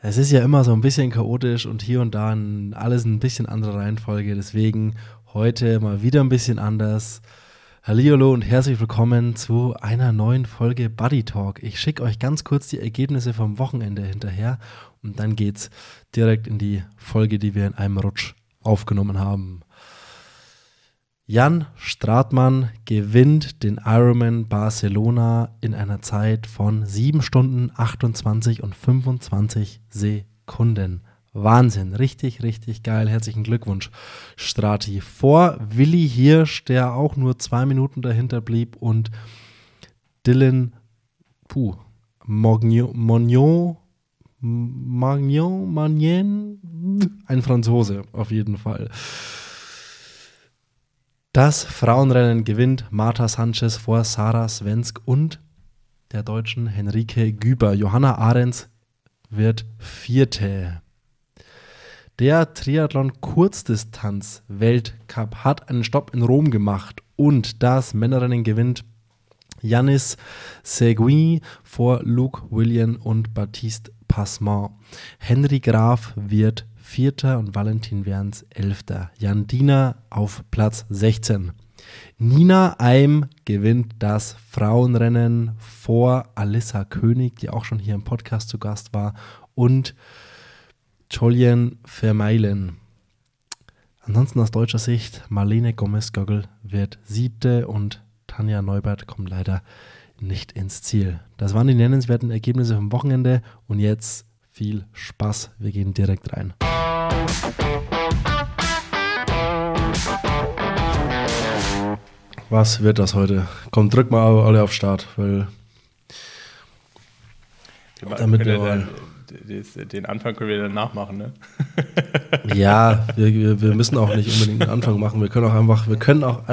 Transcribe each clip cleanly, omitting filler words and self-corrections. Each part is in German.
Es ist ja immer so ein bisschen chaotisch und hier und da alles ein bisschen andere Reihenfolge. Deswegen heute mal wieder ein bisschen anders. Hallihallo und herzlich willkommen zu einer neuen Folge Buddy Talk. Ich schicke euch ganz kurz die Ergebnisse vom Wochenende hinterher und dann geht's direkt in die Folge, die wir in einem Rutsch aufgenommen haben. Jan Stratmann gewinnt den Ironman Barcelona in einer Zeit von 7 Stunden, 28 und 25 Sekunden. Wahnsinn, richtig, richtig geil. Herzlichen Glückwunsch, Strati. Vor Willi Hirsch, der auch nur 2 Minuten dahinter blieb, und Dylan Magnon, ein Franzose auf jeden Fall. Das Frauenrennen gewinnt Marta Sanchez vor Sarah Svensk und der Deutschen Henrike Güber. Johanna Ahrens wird Vierte. Der Triathlon-Kurzdistanz-Weltcup hat einen Stopp in Rom gemacht und das Männerrennen gewinnt Yanis Seguin vor Luke Willian und Baptiste Passement. Henry Graf wird Vierter und Valentin Werns 11. Jan Diener auf Platz 16. Nina Eim gewinnt das Frauenrennen vor Alissa König, die auch schon hier im Podcast zu Gast war, und Julian Vermeilen. Ansonsten aus deutscher Sicht, Marlene Gomez-Göggel wird 7. und Tanja Neubert kommt leider nicht ins Ziel. Das waren die nennenswerten Ergebnisse vom Wochenende und jetzt viel Spaß. Wir gehen direkt rein. Was wird das heute? Komm, drück mal alle auf Start, weil damit wir mal den Anfang können wir dann nachmachen, ne? Ja, wir müssen auch nicht unbedingt einen Anfang machen. Wir können auch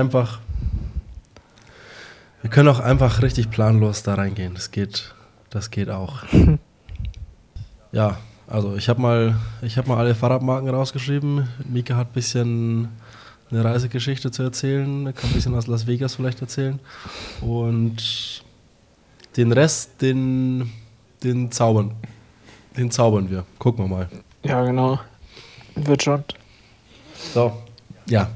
einfach richtig planlos da reingehen. Das geht auch. Ja, also ich habe mal alle Fahrradmarken rausgeschrieben. Mika hat ein bisschen eine Reisegeschichte zu erzählen, kann ein bisschen aus Las Vegas vielleicht erzählen. Und den Rest, den zaubern wir. Gucken wir mal. Ja, genau. Wird schon. So, ja.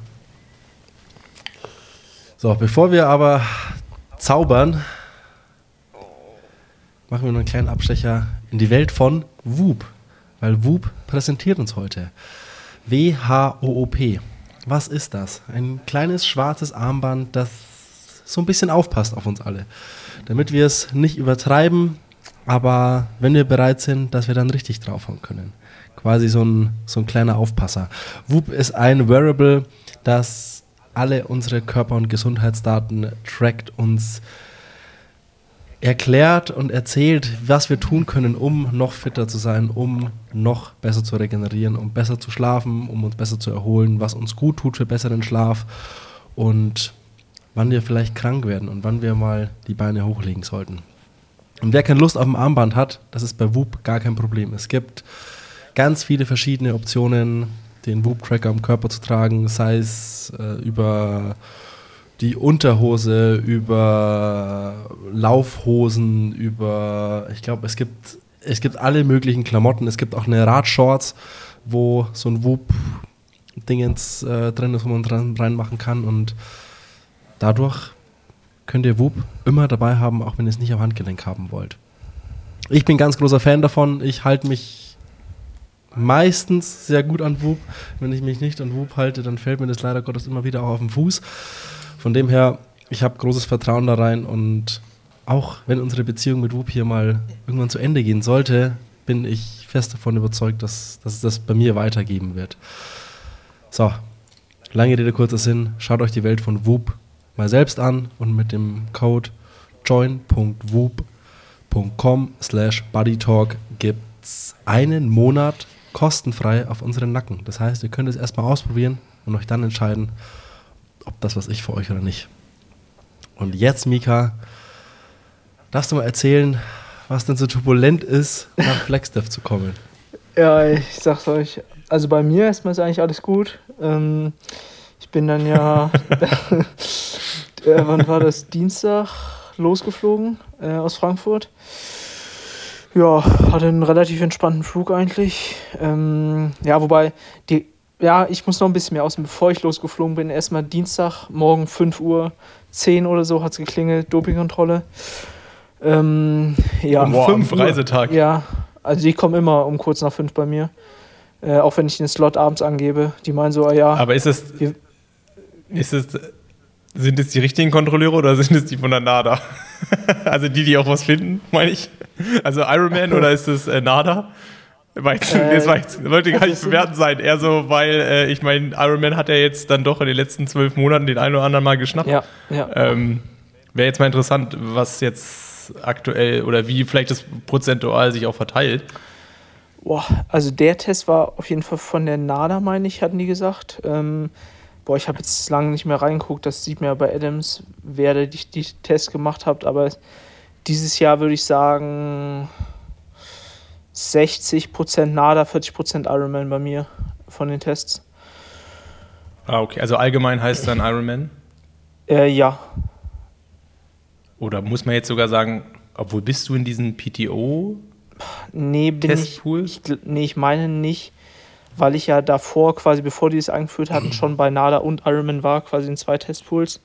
So, bevor wir aber zaubern, machen wir noch einen kleinen Abstecher in die Welt von Whoop. Weil Whoop präsentiert uns heute. WHOOP. Was ist das? Ein kleines schwarzes Armband, das so ein bisschen aufpasst auf uns alle. Damit wir es nicht übertreiben, aber wenn wir bereit sind, dass wir dann richtig draufhauen können. Quasi so ein kleiner Aufpasser. Whoop ist ein Wearable, das alle unsere Körper- und Gesundheitsdaten trackt, uns erklärt und erzählt, was wir tun können, um noch fitter zu sein, um noch besser zu regenerieren, um besser zu schlafen, um uns besser zu erholen, was uns gut tut für besseren Schlaf und wann wir vielleicht krank werden und wann wir mal die Beine hochlegen sollten. Und wer keine Lust auf ein Armband hat, das ist bei Whoop gar kein Problem. Es gibt ganz viele verschiedene Optionen, den Whoop-Tracker am Körper zu tragen, sei es über die Unterhose, über Laufhosen, ich glaube, es gibt alle möglichen Klamotten. Es gibt auch eine Radshorts, wo so ein Whoop-Dingens drin ist, wo man dran reinmachen kann. Und dadurch könnt ihr Whoop immer dabei haben, auch wenn ihr es nicht am Handgelenk haben wollt. Ich bin ganz großer Fan davon. Ich halte mich meistens sehr gut an Whoop. Wenn ich mich nicht an Whoop halte, dann fällt mir das leider Gottes immer wieder auch auf den Fuß. Von dem her, ich habe großes Vertrauen da rein und auch wenn unsere Beziehung mit Whoop hier mal irgendwann zu Ende gehen sollte, bin ich fest davon überzeugt, dass es das bei mir weitergeben wird. So, lange Rede, kurzer Sinn, schaut euch die Welt von Whoop mal selbst an und mit dem Code join.whoop.com/buddytalk gibt's einen Monat kostenfrei auf unseren Nacken. Das heißt, ihr könnt es erstmal ausprobieren und euch dann entscheiden, ob das was ist für euch oder nicht. Und jetzt, Mika, darfst du mal erzählen, was denn so turbulent ist, nach Flagstaff zu kommen? Ja, ich sag's euch, also bei mir erstmal ist eigentlich alles gut. Ich bin dann ja, wann war das, Dienstag losgeflogen aus Frankfurt. Ja, hatte einen relativ entspannten Flug eigentlich. Ja, wobei, ich muss noch ein bisschen mehr ausholen. Bevor ich losgeflogen bin, erstmal Dienstag, morgen 5:10 Uhr oder so hat es geklingelt, Dopingkontrolle. Ja. Boah, am Reisetag. Ja, also die kommen immer um kurz nach 5 bei mir. Auch wenn ich den Slot abends angebe. Die meinen so, ja. Aber sind es die richtigen Kontrolleure oder sind es die von der NADA? Also die auch was finden, meine ich. Also Ironman oder ist es NADA? Das wollte gar nicht bewerten sein. Eher so, weil ich meine, Ironman hat ja jetzt dann doch in den letzten 12 Monaten den einen oder anderen mal geschnappt. Ja. Wäre jetzt mal interessant, was jetzt aktuell oder wie vielleicht das prozentual sich auch verteilt. Boah, also der Test war auf jeden Fall von der NADA, meine ich, hatten die gesagt. Ich habe jetzt lange nicht mehr reingeguckt, das sieht man ja bei Adams, wer die Tests gemacht hat, aber dieses Jahr würde ich sagen 60% NADA, 40% Ironman bei mir von den Tests. Ah, okay, also allgemein heißt dann Ironman? Ja. Oder muss man jetzt sogar sagen, obwohl bist du in diesen PTO? Nee, Testpool? Ich meine nicht, weil ich ja davor, quasi bevor die das eingeführt hatten, schon bei NADA und Ironman war, quasi in 2 Testpools.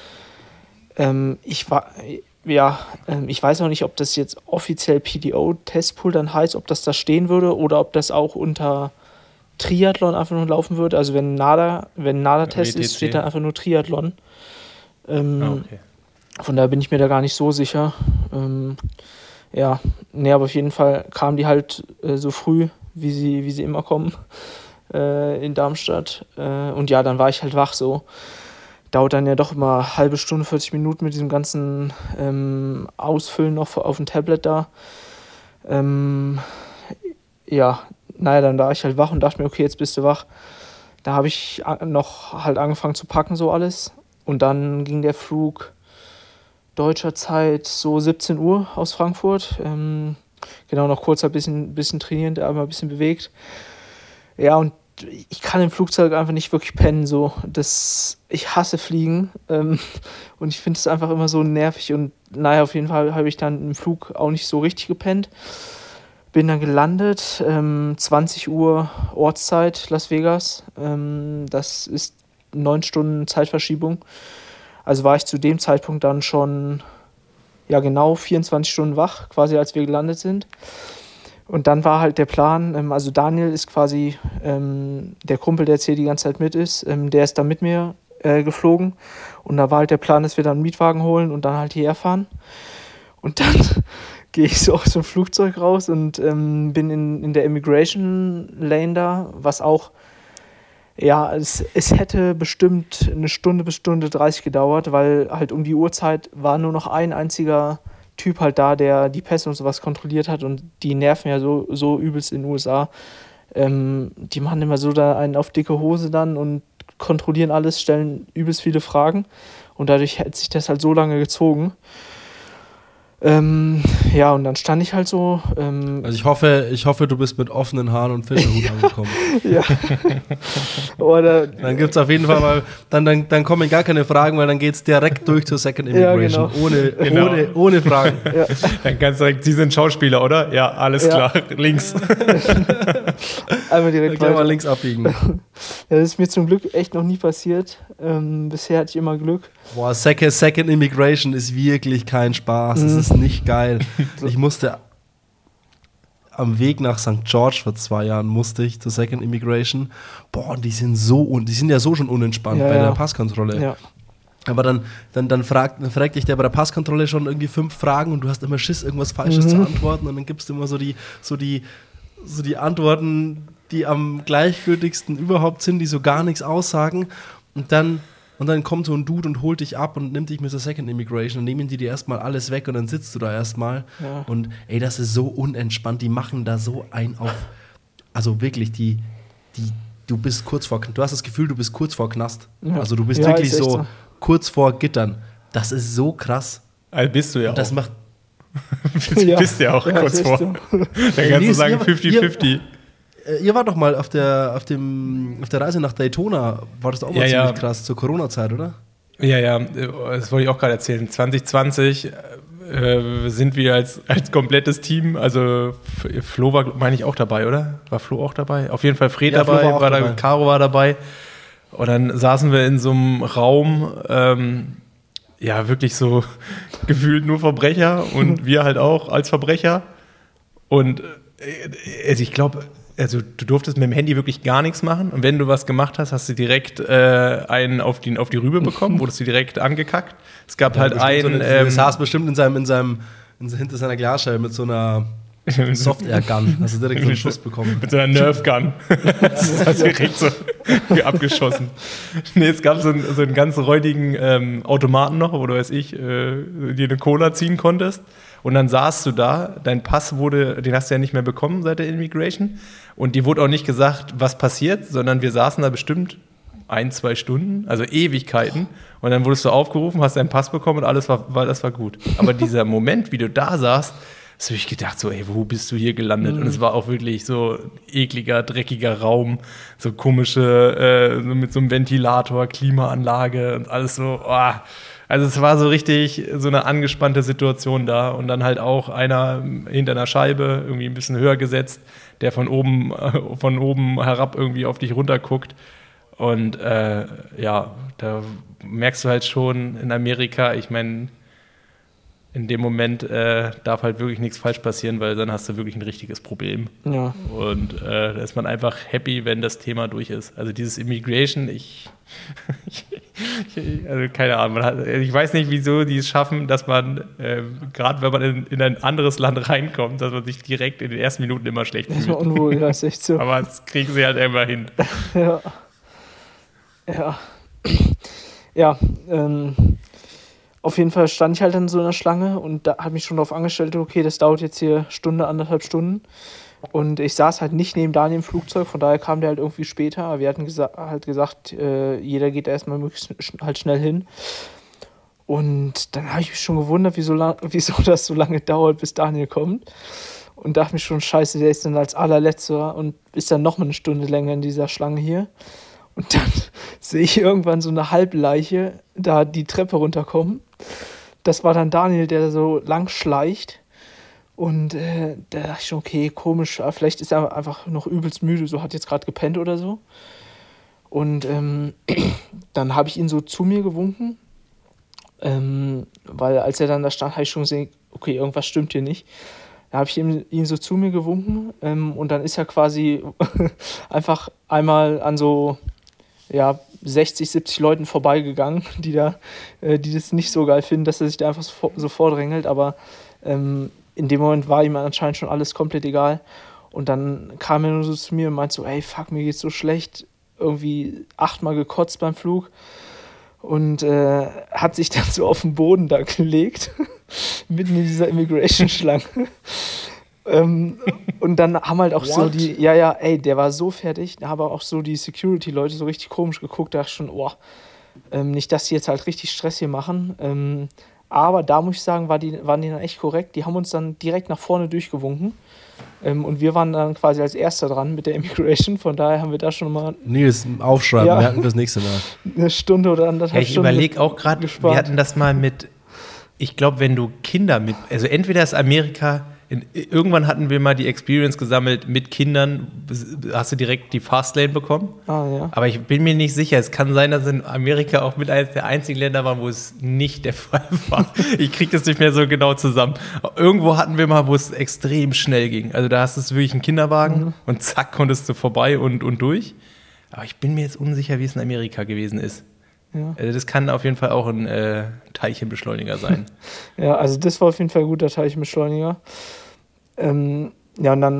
Ich weiß auch nicht, ob das jetzt offiziell PTO-Testpool dann heißt, ob das da stehen würde oder ob das auch unter Triathlon einfach nur laufen würde. Also wenn NADA-Test ist, steht da einfach nur Triathlon. Okay. Von daher bin ich mir da gar nicht so sicher. Aber auf jeden Fall kamen die halt so früh, wie sie immer kommen, in Darmstadt. Und ja, dann war ich halt wach so. Dauert dann ja doch immer eine halbe Stunde, 40 Minuten mit diesem ganzen Ausfüllen noch auf dem Tablet da. Dann war ich halt wach und dachte mir, okay, jetzt bist du wach. Da habe ich noch halt angefangen zu packen, so alles. Und dann ging der Flug deutscher Zeit so 17 Uhr aus Frankfurt. Noch kurz ein bisschen trainieren, einmal ein bisschen bewegt. Ja, und ich kann im Flugzeug einfach nicht wirklich pennen. So. Ich hasse Fliegen und ich finde es einfach immer so nervig. Und auf jeden Fall habe ich dann im Flug auch nicht so richtig gepennt. Bin dann gelandet, 20 Uhr Ortszeit, Las Vegas. Das ist 9 Stunden Zeitverschiebung. Also war ich zu dem Zeitpunkt dann schon, genau 24 Stunden wach, quasi als wir gelandet sind. Und dann war halt der Plan, also Daniel ist quasi der Kumpel, der jetzt hier die ganze Zeit mit ist, der ist dann mit mir geflogen. Und da war halt der Plan, dass wir dann einen Mietwagen holen und dann halt hierher fahren. Und dann gehe ich so aus dem Flugzeug raus und bin in der Immigration Lane da, was auch, es hätte bestimmt eine Stunde bis Stunde 30 gedauert, weil halt um die Uhrzeit war nur noch ein einziger Typ halt da, der die Pässe und sowas kontrolliert hat und die nerven ja so übelst in den USA. Die machen immer so da einen auf dicke Hose dann und kontrollieren alles, stellen übelst viele Fragen und dadurch hat sich das halt so lange gezogen. Und dann stand ich halt so. Also ich hoffe, du bist mit offenen Haaren und Fischerhut angekommen. Ja. Dann gibt es auf jeden Fall mal, dann kommen gar keine Fragen, weil dann geht es direkt durch zur Second Immigration. Ja, ohne Fragen. Ja. Dann kannst du direkt, Sie sind Schauspieler, oder? Ja, alles klar. Links. Einmal direkt dann mal links abbiegen. Ja, das ist mir zum Glück echt noch nie passiert. Bisher hatte ich immer Glück. Boah, Second Immigration ist wirklich kein Spaß. Das ist nicht geil. Ich musste am Weg nach St. George vor 2 Jahren zur Second Immigration. Boah, und die sind ja so schon unentspannt bei der Passkontrolle. Ja. Aber dann fragt dich der bei der Passkontrolle schon irgendwie 5 Fragen und du hast immer Schiss, irgendwas Falsches zu antworten und dann gibst du immer so die Antworten, die am gleichgültigsten überhaupt sind, die so gar nichts aussagen und dann kommt so ein Dude und holt dich ab und nimmt dich mit der Second Immigration und nehmen die dir erstmal alles weg und dann sitzt du da erstmal. Ja. Und ey, das ist so unentspannt. Die machen da so auf. Also wirklich, du bist du hast das Gefühl, du bist kurz vor Knast. Ja. Also du bist wirklich so kurz vor Gittern. Das ist so krass. Also bist du ja und das auch. Bist ja auch kurz vor. Dann kannst du sagen 50-50. Ihr wart doch mal auf der Reise nach Daytona, war das auch mal ziemlich krass, zur Corona-Zeit, oder? Ja, das wollte ich auch gerade erzählen. 2020 sind wir als komplettes Team, also Flo war, meine ich, auch dabei, oder? War Flo auch dabei? Auf jeden Fall Fred Ja, dabei, Flo war auch dabei. Caro war dabei. Und dann saßen wir in so einem Raum, wirklich so gefühlt nur Verbrecher und wir halt auch als Verbrecher. Und also ich glaube, also du durftest mit dem Handy wirklich gar nichts machen. Und wenn du was gemacht hast, hast du direkt einen auf die Rübe bekommen, wurdest du direkt angekackt. Es gab halt einen. Der saß bestimmt hinter seiner Glasscheibe mit so einer Soft-Air-Gun. Hast du direkt so einen Schuss bekommen. Mit so einer Nerf-Gun. Das hast du direkt so abgeschossen. Nee, es gab so einen ganz räudigen Automaten noch, wo du, dir eine Cola ziehen konntest. Und dann saßt du da, dein Pass den hast du ja nicht mehr bekommen seit der Immigration. Und dir wurde auch nicht gesagt, was passiert, sondern wir saßen da bestimmt 1-2 Stunden, also Ewigkeiten. Und dann wurdest du aufgerufen, hast deinen Pass bekommen und alles war gut. Aber dieser Moment, wie du da saßt, hast du dich gedacht, so, ey, wo bist du hier gelandet? Und es war auch wirklich so ekliger, dreckiger Raum, so komische, mit so einem Ventilator, Klimaanlage und alles so, Also es war so richtig so eine angespannte Situation da und dann halt auch einer hinter einer Scheibe, irgendwie ein bisschen höher gesetzt, der von oben herab irgendwie auf dich runter guckt. Und da merkst du halt schon in Amerika, ich meine, in dem Moment darf halt wirklich nichts falsch passieren, weil dann hast du wirklich ein richtiges Problem. Ja. Und da ist man einfach happy, wenn das Thema durch ist. Also dieses Immigration, also keine Ahnung, ich weiß nicht, wieso die es schaffen, dass man, gerade wenn man in ein anderes Land reinkommt, dass man sich direkt in den ersten Minuten immer schlecht fühlt. Das war unwohl, ja, ist echt so. Aber das kriegen sie halt immer hin. Ja, auf jeden Fall stand ich halt in so einer Schlange und da habe mich schon darauf angestellt, okay, das dauert jetzt hier Stunde, 1,5 Stunden. Und ich saß halt nicht neben Daniel im Flugzeug, von daher kam der halt irgendwie später. Aber wir hatten gesagt, jeder geht erstmal möglichst halt schnell hin. Und dann habe ich mich schon gewundert, wieso das so lange dauert, bis Daniel kommt. Und dachte mir schon, scheiße, der ist dann als allerletzter und ist dann nochmal eine Stunde länger in dieser Schlange hier. Und dann sehe ich irgendwann so eine Halbleiche da die Treppe runterkommen. Das war dann Daniel, der so lang schleicht. Und da dachte ich schon, okay, komisch, vielleicht ist er einfach noch übelst müde, so hat jetzt gerade gepennt oder so. Und dann habe ich ihn so zu mir gewunken, weil als er dann da stand, habe ich schon gesehen, okay, irgendwas stimmt hier nicht. Da habe ich ihn so zu mir gewunken und dann ist er quasi einfach einmal an so 60, 70 Leuten vorbeigegangen, die das nicht so geil finden, dass er sich da einfach so vordrängelt, aber in dem Moment war ihm anscheinend schon alles komplett egal. Und dann kam er nur so zu mir und meinte so, ey, fuck, mir geht's so schlecht. Irgendwie 8-mal gekotzt beim Flug. Und hat sich dann so auf den Boden da gelegt, mitten in dieser Immigration-Schlange. Und dann haben halt auch so der war so fertig. Da haben auch so die Security-Leute so richtig komisch geguckt. Da dachte ich schon, nicht, dass die jetzt halt richtig Stress hier machen. Aber da muss ich sagen, waren die dann echt korrekt. Die haben uns dann direkt nach vorne durchgewunken. Und wir waren dann quasi als Erster dran mit der Immigration. Von daher haben wir da schon mal... Nils, aufschreiben, wir hatten das nächste Mal. Eine Stunde oder 1,5 Stunden. Ich überlege auch gerade, wir hatten das mal mit... Ich glaube, wenn du Kinder mit... Also entweder ist Amerika... Irgendwann hatten wir mal die Experience gesammelt mit Kindern, hast du direkt die Fastlane bekommen. Ja. Aber ich bin mir nicht sicher, es kann sein, dass in Amerika auch mit eines der einzigen Länder waren, wo es nicht der Fall war. Ich kriege das nicht mehr so genau zusammen. Irgendwo hatten wir mal, wo es extrem schnell ging. Also da hast du wirklich einen Kinderwagen und zack, konntest du vorbei und durch. Aber ich bin mir jetzt unsicher, wie es in Amerika gewesen ist. Ja. Also das kann auf jeden Fall auch ein Teilchenbeschleuniger sein. Ja, also das war auf jeden Fall ein guter Teilchenbeschleuniger. Und dann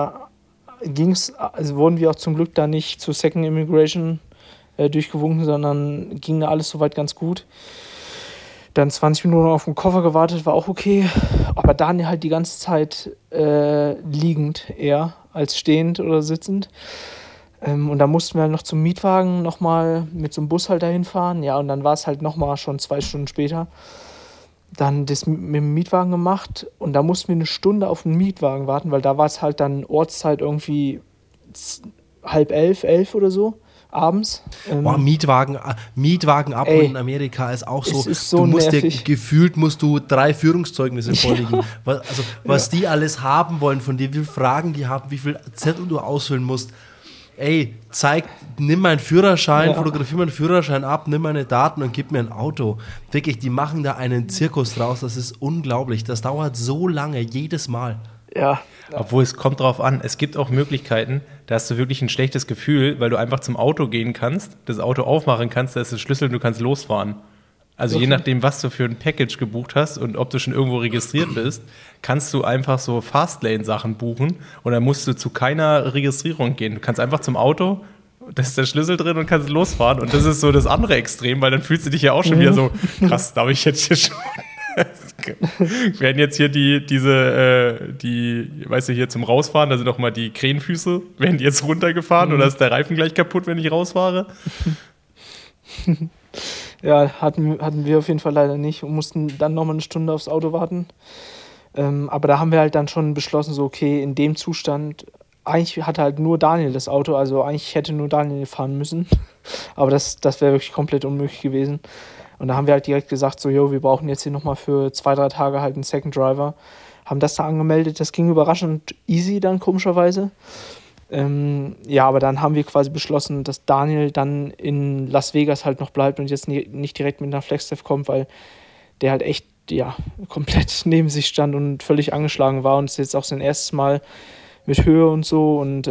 wurden wir auch zum Glück da nicht zur Second Immigration durchgewunken, sondern ging da alles soweit ganz gut. Dann 20 Minuten auf den Koffer gewartet, war auch okay. Aber Daniel halt die ganze Zeit liegend eher als stehend oder sitzend. Und dann mussten wir halt noch zum Mietwagen nochmal mit so einem Bus halt dahin fahren. Ja, und dann war es halt nochmal schon 2 Stunden später. Dann das mit dem Mietwagen gemacht und da mussten wir eine Stunde auf den Mietwagen warten, weil da war es halt dann Ortszeit irgendwie 10:30, 11 oder so. abends. Mietwagen abholen in Amerika ist auch so, du musst nervig. Gefühlt musst du 3 Führungszeugnisse vorlegen. Ja. Was die alles haben wollen von dir, wie viele Fragen die haben, wie viel Zettel du ausfüllen musst. Ey, nimm meinen Führerschein, fotografier meinen Führerschein ab, nimm meine Daten und gib mir ein Auto. Wirklich, die machen da einen Zirkus draus, das ist unglaublich. Das dauert so lange, jedes Mal. Ja. Obwohl, es kommt drauf an, es gibt auch Möglichkeiten, da hast du wirklich ein schlechtes Gefühl, weil du einfach zum Auto gehen kannst, das Auto aufmachen kannst, da ist der Schlüssel und du kannst losfahren. Also je nachdem, was du für ein Package gebucht hast und ob du schon irgendwo registriert bist, kannst du einfach so Fastlane-Sachen buchen und dann musst du zu keiner Registrierung gehen. Du kannst einfach zum Auto, da ist der Schlüssel drin und kannst losfahren. Und das ist so das andere Extrem, weil dann fühlst du dich ja auch schon wieder so, krass, darf ich jetzt hier schon... werden jetzt hier weißt du, hier zum Rausfahren, da sind doch mal die Krähenfüße, werden die jetzt runtergefahren oder ist der Reifen gleich kaputt, wenn ich rausfahre? Ja, hatten wir auf jeden Fall leider nicht und mussten dann nochmal eine Stunde aufs Auto warten. Aber da haben wir halt dann schon beschlossen, so okay, in dem Zustand, eigentlich hatte halt nur Daniel das Auto, also eigentlich hätte nur Daniel fahren müssen. Aber das wäre wirklich komplett unmöglich gewesen. Und da haben wir halt direkt gesagt, so, wir brauchen jetzt hier nochmal für 2-3 Tage halt einen Second Driver. Haben das da angemeldet, das ging überraschend easy dann komischerweise. Aber dann haben wir quasi beschlossen, dass Daniel dann in Las Vegas halt noch bleibt und jetzt nicht direkt mit einer Flagstaff kommt, weil der halt echt, komplett neben sich stand und völlig angeschlagen war und es ist jetzt auch sein erstes Mal mit Höhe und so und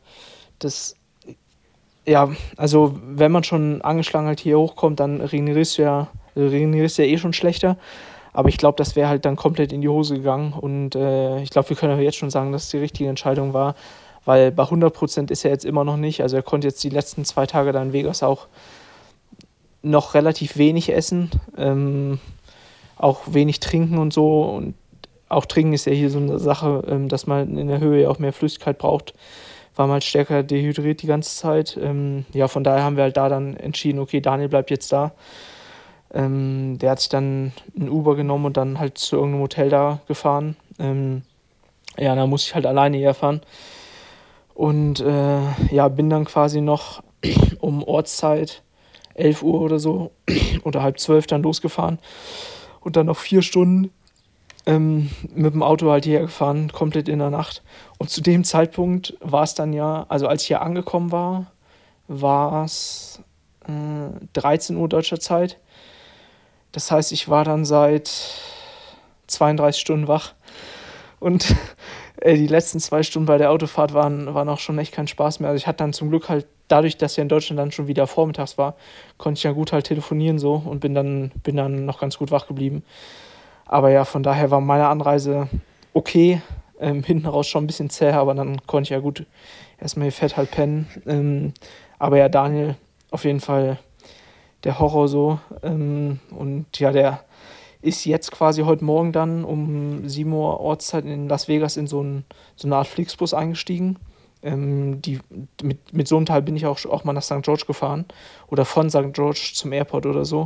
also wenn man schon angeschlagen halt hier hochkommt, dann regenerierst du ja eh schon schlechter. Aber ich glaube, das wäre halt dann komplett in die Hose gegangen. Und ich glaube, wir können ja jetzt schon sagen, dass es die richtige Entscheidung war. Weil bei 100% ist er jetzt immer noch nicht. Also er konnte jetzt die letzten 2 Tage da in Vegas auch noch relativ wenig essen. Auch wenig trinken und so. Und auch trinken ist ja hier so eine Sache, dass man in der Höhe ja auch mehr Flüssigkeit braucht. War mal halt stärker dehydriert die ganze Zeit. Von daher haben wir halt da dann entschieden, okay, Daniel bleibt jetzt da. Der hat sich dann ein Uber genommen und dann halt zu irgendeinem Hotel da gefahren. Da musste ich halt alleine herfahren. Und bin dann quasi noch um Ortszeit 11 Uhr oder so oder 11:30 dann losgefahren. Und dann noch 4 Stunden mit dem Auto halt hierher gefahren, komplett in der Nacht. Und zu dem Zeitpunkt war es dann also als ich hier angekommen war es 13 Uhr deutscher Zeit. Das heißt, ich war dann seit 32 Stunden wach. Und die letzten 2 Stunden bei der Autofahrt waren auch schon echt kein Spaß mehr. Also ich hatte dann zum Glück halt, dadurch, dass ja in Deutschland dann schon wieder vormittags war, konnte ich ja gut halt telefonieren so und bin dann noch ganz gut wach geblieben. Aber ja, von daher war meine Anreise okay. Hinten raus schon ein bisschen zäh, aber dann konnte ich ja gut erstmal hier fett halt pennen. Aber ja, Daniel auf jeden Fall der Horror so. Und ja, der ist jetzt quasi heute Morgen dann um 7 Uhr Ortszeit in Las Vegas in so eine Art Flixbus eingestiegen. Mit so einem Teil bin ich auch mal nach St. George gefahren oder von St. George zum Airport oder so.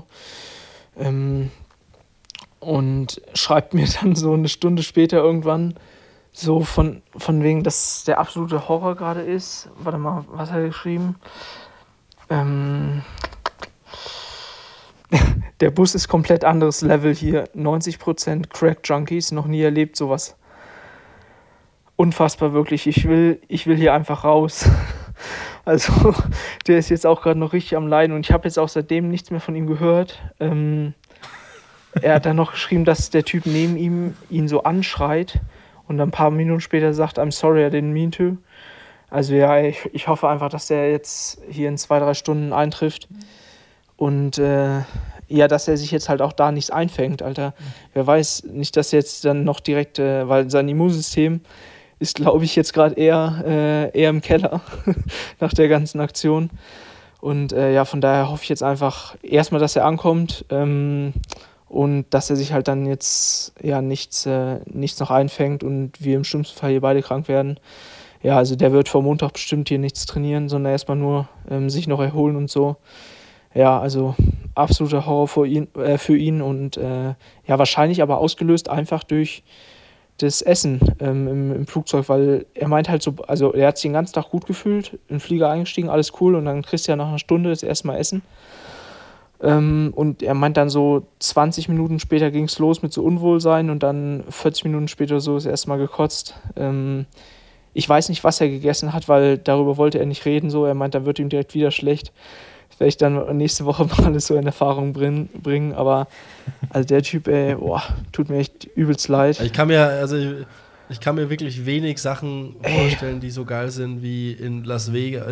Und schreibt mir dann so eine Stunde später irgendwann so von wegen, dass der absolute Horror gerade ist. Warte mal, was hat er geschrieben? Der Bus ist komplett anderes Level hier. 90% Crack-Junkies, noch nie erlebt sowas. Unfassbar, wirklich. Ich will hier einfach raus. Also, der ist jetzt auch gerade noch richtig am Leiden und ich habe jetzt auch seitdem nichts mehr von ihm gehört. Er hat dann noch geschrieben, dass der Typ neben ihm ihn so anschreit und dann ein paar Minuten später sagt, I'm sorry, I didn't mean to. Also ja, ich hoffe einfach, dass der jetzt hier in 2-3 Stunden eintrifft und dass er sich jetzt halt auch da nichts einfängt, Alter. Wer weiß, nicht, dass jetzt dann noch direkt, weil sein Immunsystem ist, glaube ich, jetzt gerade eher im Keller nach der ganzen Aktion. Und von daher hoffe ich jetzt einfach erstmal, dass er ankommt und dass er sich halt dann jetzt nichts noch einfängt und wir im schlimmsten Fall hier beide krank werden. Ja, also der wird vor Montag bestimmt hier nichts trainieren, sondern erstmal nur sich noch erholen und so. Ja, also absoluter Horror für ihn und wahrscheinlich aber ausgelöst einfach durch das Essen im Flugzeug, weil er meint halt so, also er hat sich den ganzen Tag gut gefühlt, in den Flieger eingestiegen, alles cool und dann kriegst du ja nach einer Stunde das erste Mal Essen. Und er meint dann so 20 Minuten später ging es los mit so Unwohlsein und dann 40 Minuten später so das erste Mal gekotzt. Ich weiß nicht, was er gegessen hat, weil darüber wollte er nicht reden. So. Er meint, dann wird ihm direkt wieder schlecht. Das werde ich dann nächste Woche mal alles so in Erfahrung bringen. Aber also der Typ, ey, boah, tut mir echt übelst leid. Ich kann mir wirklich wenig Sachen vorstellen, die so geil sind wie in Las Vegas,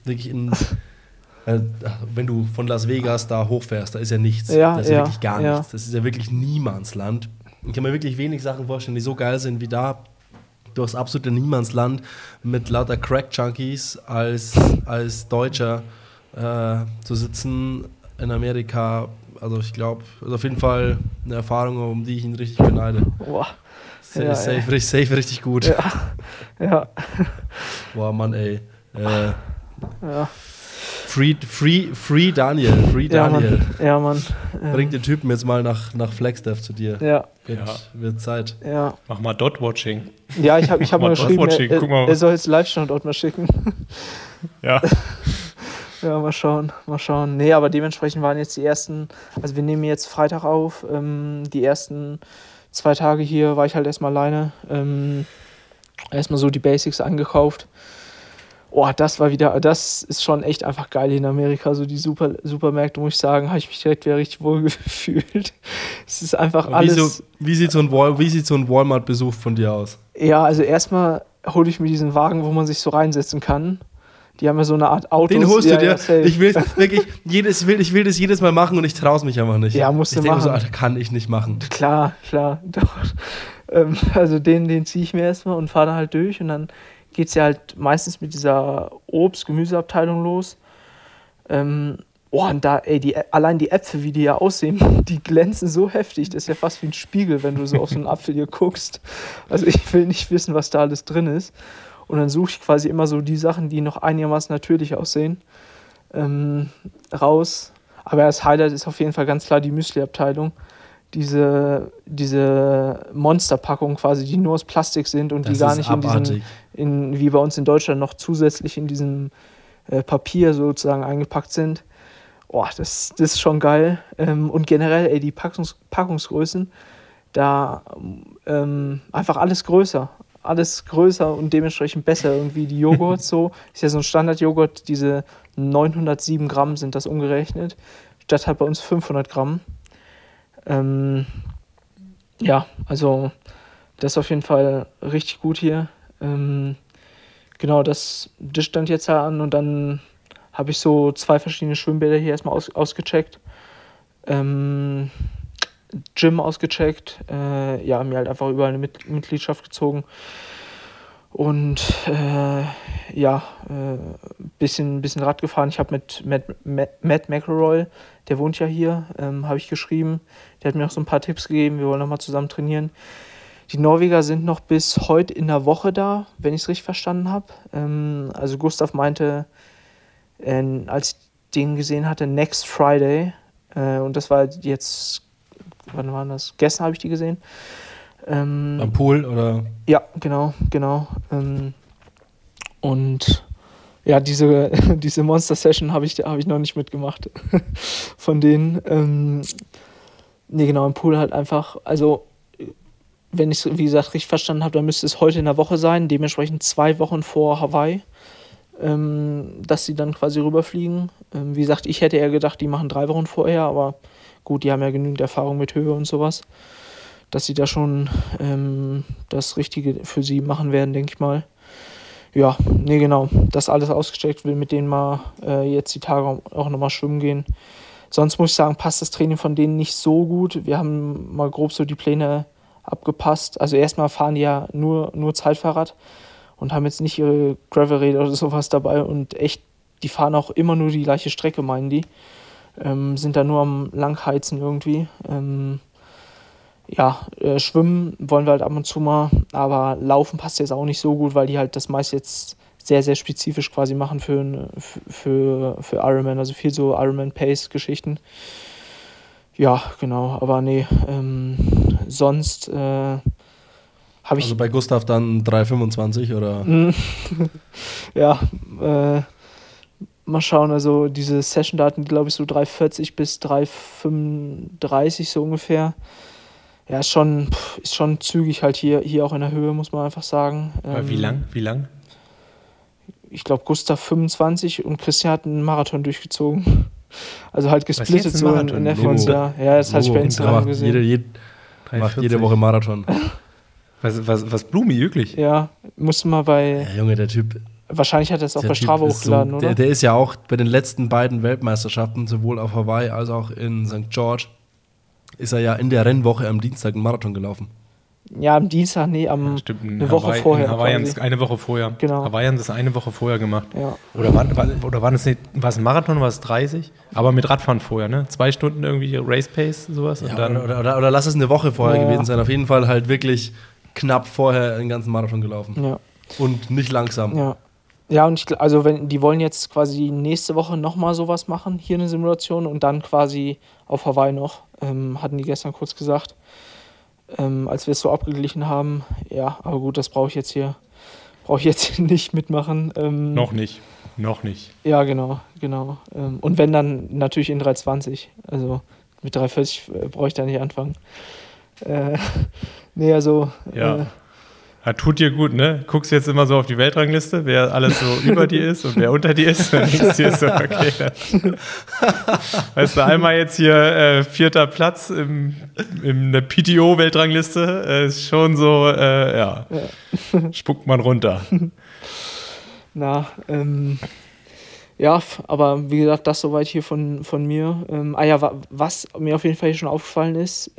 wenn du von Las Vegas da hochfährst, da ist ja nichts. Ja, da ist ja ja, wirklich gar ja. nichts. Das ist ja wirklich Niemandsland. Ich kann mir wirklich wenig Sachen vorstellen, die so geil sind wie da. Durchs absolute Niemandsland mit lauter Crack-Junkies als Deutscher zu sitzen in Amerika. Also ich glaube, ist auf jeden Fall eine Erfahrung, um die ich ihn richtig beneide. Boah. Safe richtig gut. Ja. Boah, Mann, ey. Ja. Free Daniel. Ja, Mann. Bring den Typen jetzt mal nach Flagstaff zu dir. Ja. Wird Zeit. Ja. Mach mal Dot-Watching. Ja, ich hab mal geschrieben, er soll jetzt Live-Standort mal schicken. Ja. Ja, mal schauen. Nee, aber dementsprechend waren jetzt die ersten, also wir nehmen jetzt Freitag auf, die ersten 2 Tage hier war ich halt erstmal alleine. Erstmal so die Basics eingekauft. Oh, das ist schon echt einfach geil in Amerika, so die Supermärkte, muss ich sagen, habe ich mich direkt wieder richtig wohl gefühlt. Es ist einfach alles... Wie sieht so ein Walmart-Besuch von dir aus? Ja, also erstmal hole ich mir diesen Wagen, wo man sich so reinsetzen kann. Die haben ja so eine Art Autos. Den holst du dir? Ja, ich will wirklich, ich will das jedes Mal machen und ich traue es mich einfach nicht. Ja, musst du machen. Ich denke so, Alter, kann ich nicht machen. Klar, doch. Also den ziehe ich mir erstmal und fahre dann halt durch und dann geht es ja halt meistens mit dieser Obst-Gemüseabteilung los. Und da, allein die Äpfel, wie die ja aussehen, die glänzen so heftig, das ist ja fast wie ein Spiegel, wenn du so auf so einen Apfel hier guckst. Also ich will nicht wissen, was da alles drin ist. Und dann suche ich quasi immer so die Sachen, die noch einigermaßen natürlich aussehen, raus. Aber das Highlight ist auf jeden Fall ganz klar die Müsli-Abteilung. Diese Monsterpackungen quasi, die nur aus Plastik sind und das die gar nicht abartig. wie bei uns in Deutschland noch zusätzlich in diesem Papier sozusagen eingepackt sind. Oh, das ist schon geil. Und generell, die Packungsgrößen, da einfach alles größer und dementsprechend besser. Irgendwie die Joghurt so, ist ja so ein Standardjoghurt, diese 907 Gramm sind das umgerechnet, statt halt bei uns 500 Gramm. Ja, also das ist auf jeden Fall richtig gut hier. Genau, das stand jetzt an und dann habe ich so 2 verschiedene Schwimmbäder hier erstmal ausgecheckt. Gym ausgecheckt. Mir halt einfach überall eine Mitgliedschaft gezogen. Und bisschen Rad gefahren. Ich habe mit Matt McElroy, der wohnt ja hier, habe ich geschrieben. Der hat mir auch so ein paar Tipps gegeben. Wir wollen nochmal zusammen trainieren. Die Norweger sind noch bis heute in der Woche da, wenn ich es richtig verstanden habe. Also Gustav meinte, als ich den gesehen hatte, next Friday. Und das war jetzt, wann war das? Gestern habe ich die gesehen. Am Pool, oder? Ja, genau. Und ja, diese Monster-Session habe ich noch nicht mitgemacht von denen. Genau, im Pool halt einfach, also wenn ich es, wie gesagt, richtig verstanden habe, dann müsste es heute in der Woche sein, dementsprechend 2 Wochen vor Hawaii, dass sie dann quasi rüberfliegen. Wie gesagt, ich hätte eher gedacht, die machen 3 Wochen vorher, aber gut, die haben ja genügend Erfahrung mit Höhe und sowas, dass sie da schon das Richtige für sie machen werden, denke ich mal. Ja, genau, das alles ausgecheckt, will mit denen mal jetzt die Tage auch nochmal schwimmen gehen. Sonst muss ich sagen, passt das Training von denen nicht so gut. Wir haben mal grob so die Pläne abgepasst. Also erstmal fahren die ja nur Zeitfahrrad und haben jetzt nicht ihre Gravelräder oder sowas dabei und echt, die fahren auch immer nur die gleiche Strecke, meinen die. Sind da nur am Langheizen irgendwie. Schwimmen wollen wir halt ab und zu mal, aber Laufen passt jetzt auch nicht so gut, weil die halt das meist jetzt sehr, sehr spezifisch quasi machen für Ironman, also viel so Ironman-Pace-Geschichten. Ja, genau, aber nee, sonst habe Also bei Gustav dann 3,25 oder? Ja, mal schauen, also diese Session-Daten, glaube ich, so 3,40 bis 3,35 so ungefähr. Ja, ist schon zügig halt hier auch in der Höhe, muss man einfach sagen. Wie lang? Ich glaube, Gustav 25 und Christian hat einen Marathon durchgezogen. Also halt gesplittet so in F1, ja. Ja, das hatte ich bei Instagram gesehen. Macht jede Woche Marathon. Was Blumi, wirklich? Ja, musste mal bei... Ja, Junge, der Typ... Wahrscheinlich hat er es auch bei Strava hochgeladen, oder? Der ist ja auch bei den letzten beiden Weltmeisterschaften, sowohl auf Hawaii als auch in St. George, ist er ja in der Rennwoche am Dienstag einen Marathon gelaufen. Ja, am Dienstag, eine Woche vorher. In Hawaii haben es eine Woche vorher. Genau. Hawaii haben das eine Woche vorher gemacht. Ja. Oder war es nicht, war es ein Marathon, war es 30? Aber mit Radfahren vorher, ne? 2 Stunden irgendwie Race Pace, sowas. Ja, und dann oder lass es eine Woche vorher gewesen sein. Auf jeden Fall halt wirklich knapp vorher den ganzen Marathon gelaufen. Ja. Und nicht langsam. Ja. Ja, und die wollen jetzt quasi nächste Woche nochmal sowas machen, hier eine Simulation und dann quasi auf Hawaii noch, hatten die gestern kurz gesagt, als wir es so abgeglichen haben. Ja, aber gut, das brauche ich jetzt hier nicht mitmachen. Noch nicht. Ja, genau. Und wenn, dann natürlich in 3,20. Also mit 3,40 brauche ich da nicht anfangen. Nee, also... Ja. Ja, tut dir gut, ne? Guckst jetzt immer so auf die Weltrangliste, wer alles so über dir ist und wer unter dir ist. Dann denkst du dir so, okay. Weißt du, einmal jetzt hier 4. Platz in der PTO-Weltrangliste ist schon so, ja, spuckt man runter. Ja, aber wie gesagt, das soweit hier von mir. Was mir auf jeden Fall hier schon aufgefallen ist,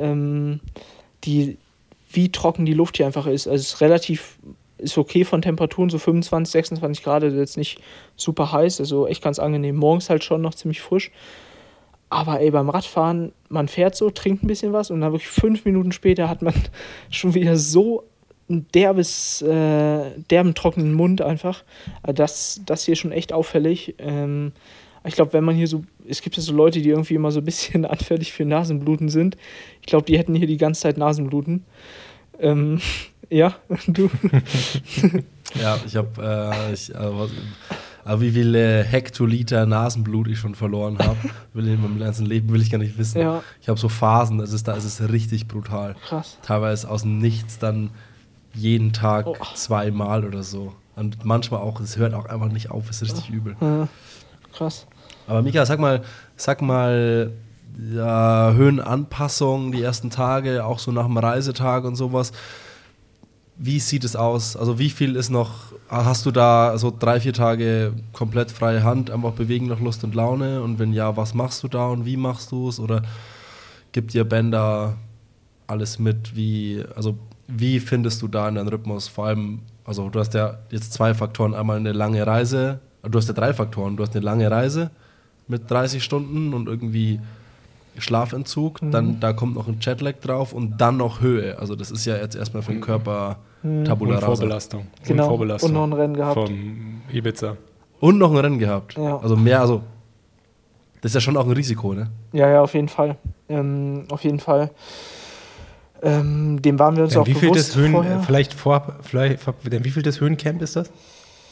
wie trocken die Luft hier einfach ist. Also es ist okay von Temperaturen, so 25, 26 Grad, also jetzt nicht super heiß, also echt ganz angenehm. Morgens halt schon noch ziemlich frisch. Aber beim Radfahren, man fährt so, trinkt ein bisschen was und dann wirklich 5 Minuten später hat man schon wieder so einen derben trockenen Mund einfach. Das hier schon echt auffällig. Ich glaube, wenn man hier so, es gibt ja so Leute, die irgendwie immer so ein bisschen anfällig für Nasenbluten sind. Ich glaube, die hätten hier die ganze Zeit Nasenbluten. Ja, du? Ja, ich habe, wie viele Hektoliter Nasenblut ich schon verloren habe, in meinem ganzen Leben will ich gar nicht wissen. Ja. Ich habe so Phasen, da ist es richtig brutal. Krass. Teilweise aus dem Nichts dann jeden Tag 2-mal oder so. Und manchmal auch, es hört auch einfach nicht auf, es ist richtig übel. Ja. Krass. Aber Mika, sag mal, ja, Höhenanpassung die ersten Tage, auch so nach dem Reisetag und sowas. Wie sieht es aus? Also wie viel ist noch, hast du da so 3-4 Tage komplett freie Hand, einfach bewegen nach Lust und Laune? Und wenn ja, was machst du da und wie machst du es? Oder gibt dir Ben da alles mit? Wie findest du da in deinen Rhythmus? Vor allem, also du hast ja jetzt 2 Faktoren, einmal eine lange Reise, du hast ja 3 Faktoren, du hast eine lange Reise mit 30 Stunden und irgendwie Schlafentzug, dann da kommt noch ein Jetlag drauf und dann noch Höhe. Also das ist ja jetzt erstmal für den Körper Tabula rasa. Vorbelastung. Genau. Vorbelastung. Und noch ein Rennen gehabt. Vom Ibiza. Und noch ein Rennen gehabt. Ja. Das ist ja schon auch ein Risiko, ne? Ja, auf jeden Fall. Dem waren wir uns auch bewusst vorher. Wie viel das Höhencamp ist das?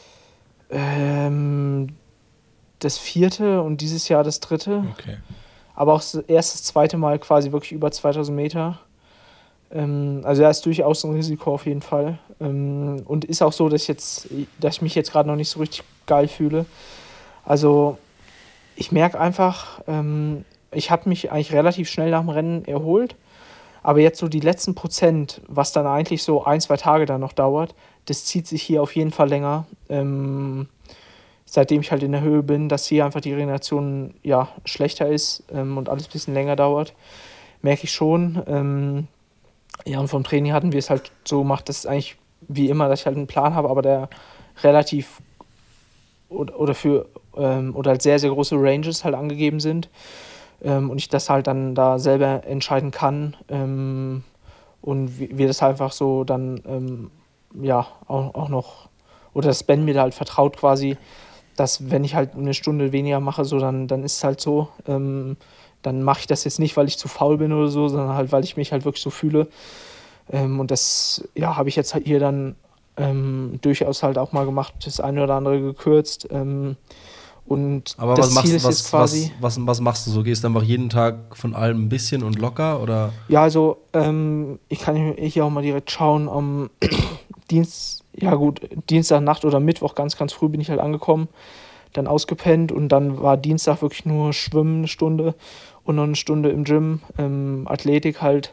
Das 4. und dieses Jahr das 3. Okay. Aber auch erst das 2. Mal quasi wirklich über 2000 Meter. Also ist durchaus ein Risiko auf jeden Fall. Und ist auch so, dass ich mich jetzt gerade noch nicht so richtig geil fühle. Also ich merke einfach, ich habe mich eigentlich relativ schnell nach dem Rennen erholt. Aber jetzt so die letzten Prozent, was dann eigentlich so 1-2 Tage dann noch dauert, das zieht sich hier auf jeden Fall länger. Seitdem ich halt in der Höhe bin, dass hier einfach die Regeneration schlechter ist und alles ein bisschen länger dauert, merke ich schon. Und vom Training hatten wir es halt so gemacht, dass es eigentlich wie immer, dass ich halt einen Plan habe, aber der relativ oder halt sehr, sehr große Ranges halt angegeben sind und ich das halt dann da selber entscheiden kann und wir das einfach so dann auch noch, oder dass Ben mir da halt vertraut quasi, dass wenn ich halt eine Stunde weniger mache, so dann ist es halt so, dann mache ich das jetzt nicht, weil ich zu faul bin oder so, sondern halt, weil ich mich halt wirklich so fühle. Und das habe ich jetzt halt hier dann durchaus halt auch mal gemacht, das eine oder andere gekürzt. Und Aber das Ziel ist jetzt quasi. Was machst du so? Gehst du einfach jeden Tag von allem ein bisschen und locker? Oder? Ja, also ich kann hier auch mal direkt schauen. Am Dienstagnacht oder Mittwoch ganz, ganz früh bin ich halt angekommen, dann ausgepennt und dann war Dienstag wirklich nur Schwimmen eine Stunde und noch eine Stunde im Gym. Athletik halt,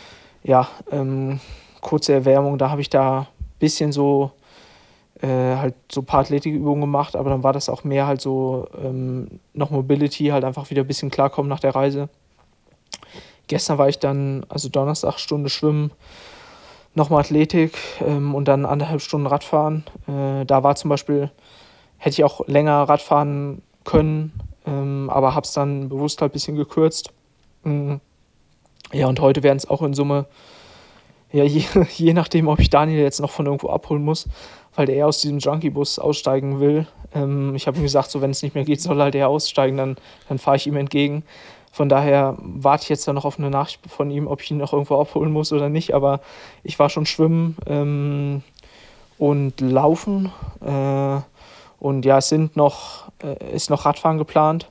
kurze Erwärmung, da habe ich da ein bisschen so halt so ein paar Athletikübungen gemacht, aber dann war das auch mehr halt so noch Mobility, halt einfach wieder ein bisschen klarkommen nach der Reise. Gestern war ich dann, also Donnerstag, Stunde Schwimmen, nochmal Athletik und dann 1,5 Stunden Radfahren. Da war zum Beispiel, hätte ich auch länger Radfahren können, aber habe es dann bewusst halt ein bisschen gekürzt. Ja, und heute werden es auch in Summe, je nachdem, ob ich Daniel jetzt noch von irgendwo abholen muss, weil der eher aus diesem Junkie-Bus aussteigen will. Ich habe ihm gesagt, so wenn es nicht mehr geht, soll halt er aussteigen, dann fahre ich ihm entgegen. Von daher warte ich jetzt dann noch auf eine Nachricht von ihm, ob ich ihn noch irgendwo abholen muss oder nicht. Aber ich war schon schwimmen und laufen. Und ja, ist noch Radfahren geplant.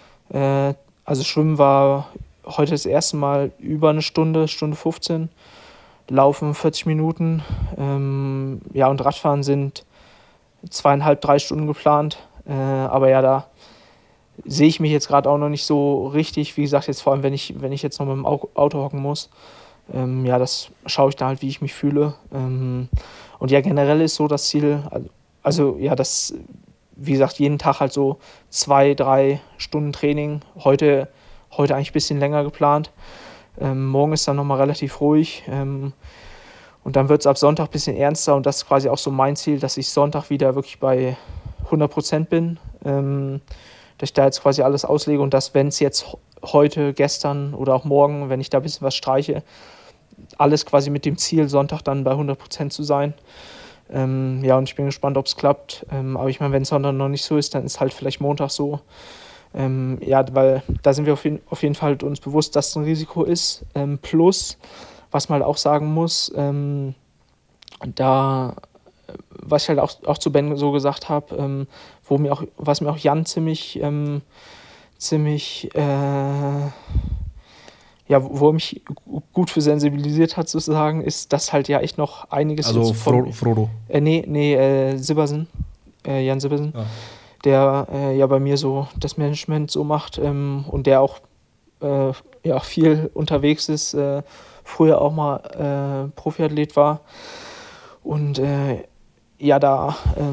Also Schwimmen war heute das erste Mal über eine Stunde 15. Laufen 40 Minuten. Und Radfahren sind 2,5, 3 Stunden geplant. Aber ja, da sehe ich mich jetzt gerade auch noch nicht so richtig. Wie gesagt, jetzt vor allem, wenn ich jetzt noch mit dem Auto hocken muss. Das schaue ich da halt, wie ich mich fühle. Und ja, generell ist so das Ziel, das, wie gesagt, jeden Tag halt so 2, 3 Stunden Training. Heute eigentlich ein bisschen länger geplant. Morgen ist dann nochmal relativ ruhig. Und dann wird es ab Sonntag ein bisschen ernster. Und das ist quasi auch so mein Ziel, dass ich Sonntag wieder wirklich bei 100% bin. Dass ich da jetzt quasi alles auslege und dass, wenn es jetzt heute, gestern oder auch morgen, wenn ich da ein bisschen was streiche, alles quasi mit dem Ziel, Sonntag dann bei 100% zu sein. Und ich bin gespannt, ob es klappt. Aber ich meine, wenn es Sonntag noch nicht so ist, dann ist halt vielleicht Montag so. Weil da sind wir auf jeden Fall uns bewusst, dass es ein Risiko ist. Plus, was man halt auch sagen muss, was ich halt auch zu Ben so gesagt habe, was mir auch Jan ziemlich wo er mich gut für sensibilisiert hat, sozusagen, ist, dass halt ja echt noch einiges... Also Frodo? Sibbersen, Jan Sibbersen, der bei mir so das Management so macht und der auch viel unterwegs ist, früher auch mal Profiathlet war und da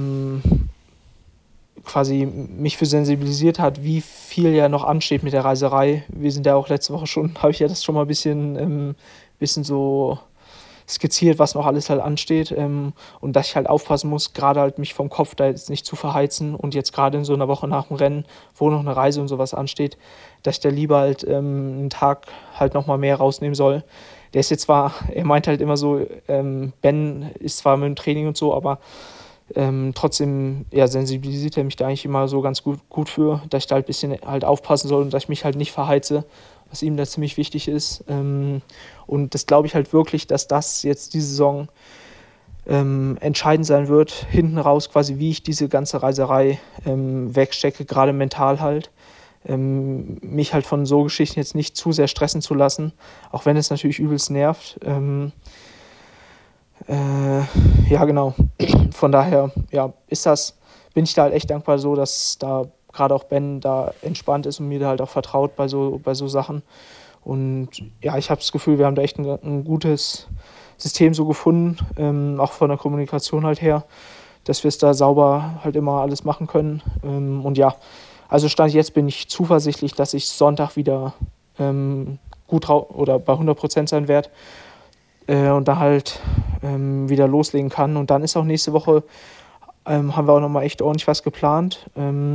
quasi mich für sensibilisiert hat, wie viel ja noch ansteht mit der Reiserei. Wir sind ja auch letzte Woche schon, habe ich ja das schon mal ein bisschen so skizziert, was noch alles halt ansteht und dass ich halt aufpassen muss, gerade halt mich vom Kopf da jetzt nicht zu verheizen und jetzt gerade in so einer Woche nach dem Rennen, wo noch eine Reise und sowas ansteht, dass ich da lieber halt einen Tag halt nochmal mehr rausnehmen soll. Der ist jetzt er meint halt immer so, Ben ist zwar mit dem Training und so, aber trotzdem sensibilisiert er mich da eigentlich immer so ganz gut für, dass ich da halt ein bisschen halt aufpassen soll und dass ich mich halt nicht verheize, was ihm da ziemlich wichtig ist. Und das glaube ich halt wirklich, dass das jetzt diese Saison entscheidend sein wird, hinten raus quasi, wie ich diese ganze Reiserei wegstecke, gerade mental halt. Mich halt von so Geschichten jetzt nicht zu sehr stressen zu lassen, auch wenn es natürlich übelst nervt. Genau. Von daher, bin ich da halt echt dankbar so, dass da gerade auch Ben da entspannt ist und mir da halt auch vertraut bei so Sachen. Und ja, ich habe das Gefühl, wir haben da echt ein gutes System so gefunden, auch von der Kommunikation halt her, dass wir es da sauber halt immer alles machen können. Also Stand jetzt bin ich zuversichtlich, dass ich Sonntag wieder gut oder bei 100% sein werde und da halt wieder loslegen kann. Und dann ist auch nächste Woche, haben wir auch nochmal echt ordentlich was geplant.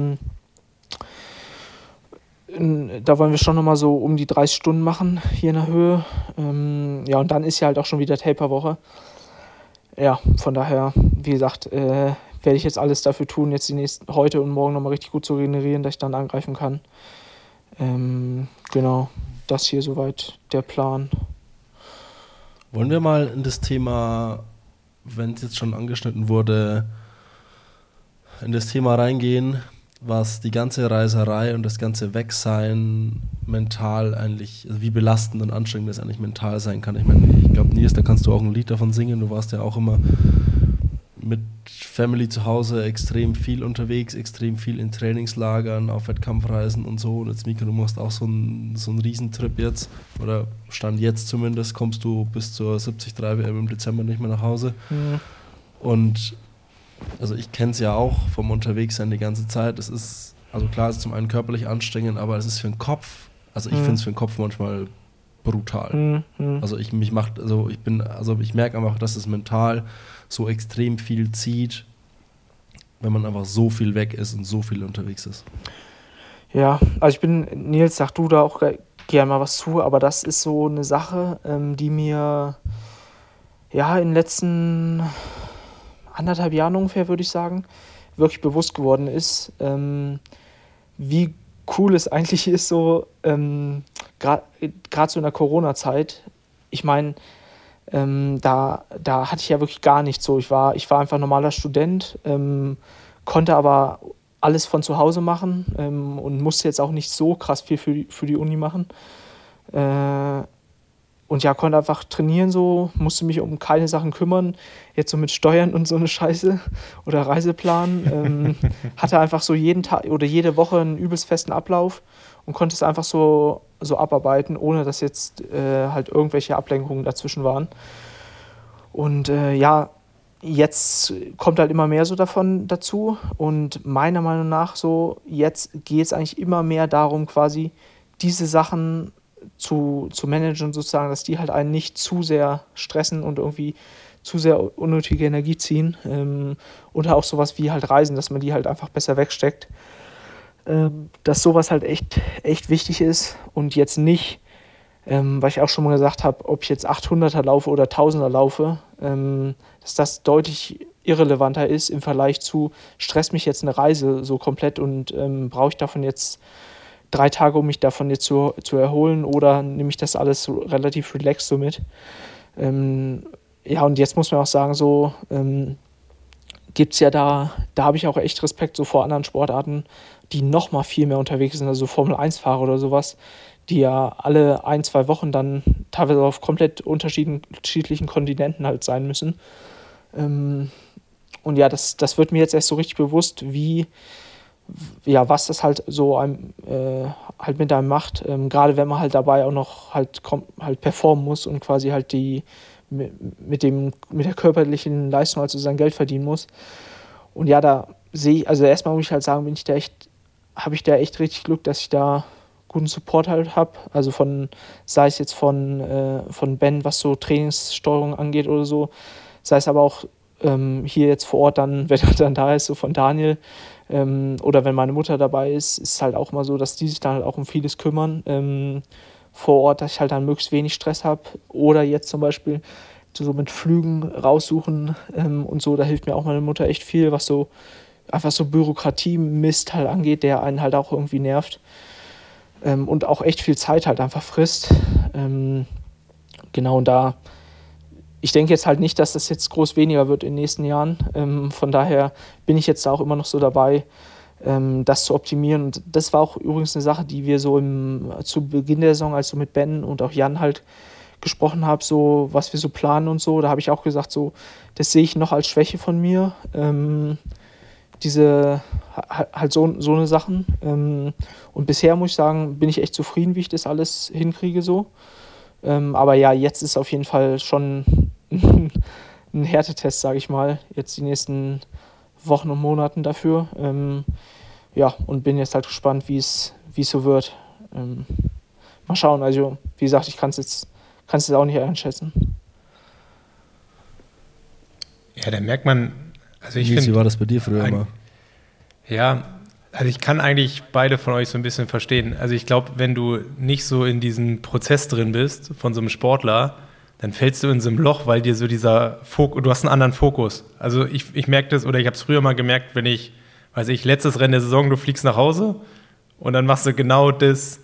Da wollen wir schon nochmal so um die 30 Stunden machen, hier in der Höhe. Und dann ist ja halt auch schon wieder Taper-Woche. Ja, von daher, wie gesagt, werde ich jetzt alles dafür tun, jetzt heute und morgen nochmal richtig gut zu regenerieren, dass ich dann angreifen kann. Genau, das hier soweit der Plan. Wollen wir mal in das Thema, wenn es jetzt schon angeschnitten wurde, in das Thema reingehen, was die ganze Reiserei und das ganze Wegsein mental eigentlich, also wie belastend und anstrengend das eigentlich mental sein kann. Ich meine, ich glaube, Nils, da kannst du auch ein Lied davon singen. Du warst ja auch immer mit Family zu Hause extrem viel unterwegs, extrem viel in Trainingslagern, auf Wettkampfreisen und so. Und jetzt, Mika, du machst auch so einen Riesentrip jetzt, oder Stand jetzt zumindest, kommst du bis zur 73 WM im Dezember nicht mehr nach Hause. Mhm. Und also ich kenne es ja auch vom Unterwegssein die ganze Zeit. Es ist, also klar, es ist zum einen körperlich anstrengend, aber es ist für den Kopf, also ich finde es für den Kopf manchmal brutal. Also ich merke einfach, dass es mental so extrem viel zieht, wenn man einfach so viel weg ist und so viel unterwegs ist. Ja, also Nils, sag du da auch gerne mal was zu, aber das ist so eine Sache, die mir ja in den letzten 1,5 Jahren ungefähr, würde ich sagen, wirklich bewusst geworden ist, wie cool es eigentlich ist, so gerade so in der Corona-Zeit. Ich meine, da hatte ich ja wirklich gar nichts so. Ich war einfach normaler Student, konnte aber alles von zu Hause machen und musste jetzt auch nicht so krass viel für die Uni machen. Und ja, konnte einfach trainieren so, musste mich um keine Sachen kümmern, jetzt so mit Steuern und so eine Scheiße oder Reiseplan. Hatte einfach so jeden Tag oder jede Woche einen übelst festen Ablauf und konnte es einfach so abarbeiten, ohne dass jetzt halt irgendwelche Ablenkungen dazwischen waren. Und ja, jetzt kommt halt immer mehr so davon dazu und meiner Meinung nach so, jetzt geht es eigentlich immer mehr darum, quasi diese Sachen zu managen sozusagen, dass die halt einen nicht zu sehr stressen und irgendwie zu sehr unnötige Energie ziehen. Und auch sowas wie halt Reisen, dass man die halt einfach besser wegsteckt. Dass sowas halt echt wichtig ist und jetzt nicht, weil ich auch schon mal gesagt habe, ob ich jetzt 800er laufe oder 1000er laufe, dass das deutlich irrelevanter ist im Vergleich zu, stresst mich jetzt eine Reise so komplett und brauche ich davon jetzt 3 Tage, um mich davon jetzt zu erholen, oder nehme ich das alles so relativ relaxed so mit. Ja, und jetzt muss man auch sagen, so gibt es ja da habe ich auch echt Respekt so vor anderen Sportarten, die noch mal viel mehr unterwegs sind, also Formel-1-Fahrer oder sowas, die ja alle 1-2 Wochen dann teilweise auf komplett unterschiedlichen Kontinenten halt sein müssen. Und ja, das wird mir jetzt erst so richtig bewusst, was das halt so halt mit einem macht, gerade wenn man halt dabei auch noch halt performen muss und quasi halt mit der körperlichen Leistung also sein Geld verdienen muss. Und ja, da sehe ich, also erstmal muss ich halt sagen, habe ich da echt richtig Glück, dass ich da guten Support halt habe, also sei es jetzt von Ben, was so Trainingssteuerung angeht oder so, sei es aber auch hier jetzt vor Ort dann, wenn er dann da ist, so von Daniel, oder wenn meine Mutter dabei ist, ist es halt auch mal so, dass die sich dann halt auch um vieles kümmern vor Ort, dass ich halt dann möglichst wenig Stress habe. Oder jetzt zum Beispiel so mit Flügen raussuchen und so, da hilft mir auch meine Mutter echt viel, was so einfach so Bürokratie-Mist halt angeht, der einen halt auch irgendwie nervt und auch echt viel Zeit halt einfach frisst. Genau, und ich denke jetzt halt nicht, dass das jetzt groß weniger wird in den nächsten Jahren. Von daher bin ich jetzt da auch immer noch so dabei, das zu optimieren. Und das war auch übrigens eine Sache, die wir so zu Beginn der Saison, als so mit Ben und auch Jan halt gesprochen haben, so was wir so planen und so. Da habe ich auch gesagt, so das sehe ich noch als Schwäche von mir. Diese halt so eine Sachen. Und bisher muss ich sagen, bin ich echt zufrieden, wie ich das alles hinkriege so. Aber ja, jetzt ist auf jeden Fall schon ein Härtetest, sage ich mal, jetzt die nächsten Wochen und Monaten dafür. Ja, und bin jetzt halt gespannt, wie es so wird. Mal schauen, also wie gesagt, ich kann es jetzt auch nicht einschätzen. Ja, da merkt man, also ich finde... Wie war das bei dir früher immer? Ja, also ich kann eigentlich beide von euch so ein bisschen verstehen. Also ich glaube, wenn du nicht so in diesem Prozess drin bist von so einem Sportler, dann fällst du in so einem Loch, weil dir so du hast einen anderen Fokus. Also ich merke das, oder ich habe es früher mal gemerkt, wenn letztes Rennen der Saison, du fliegst nach Hause und dann machst du genau das.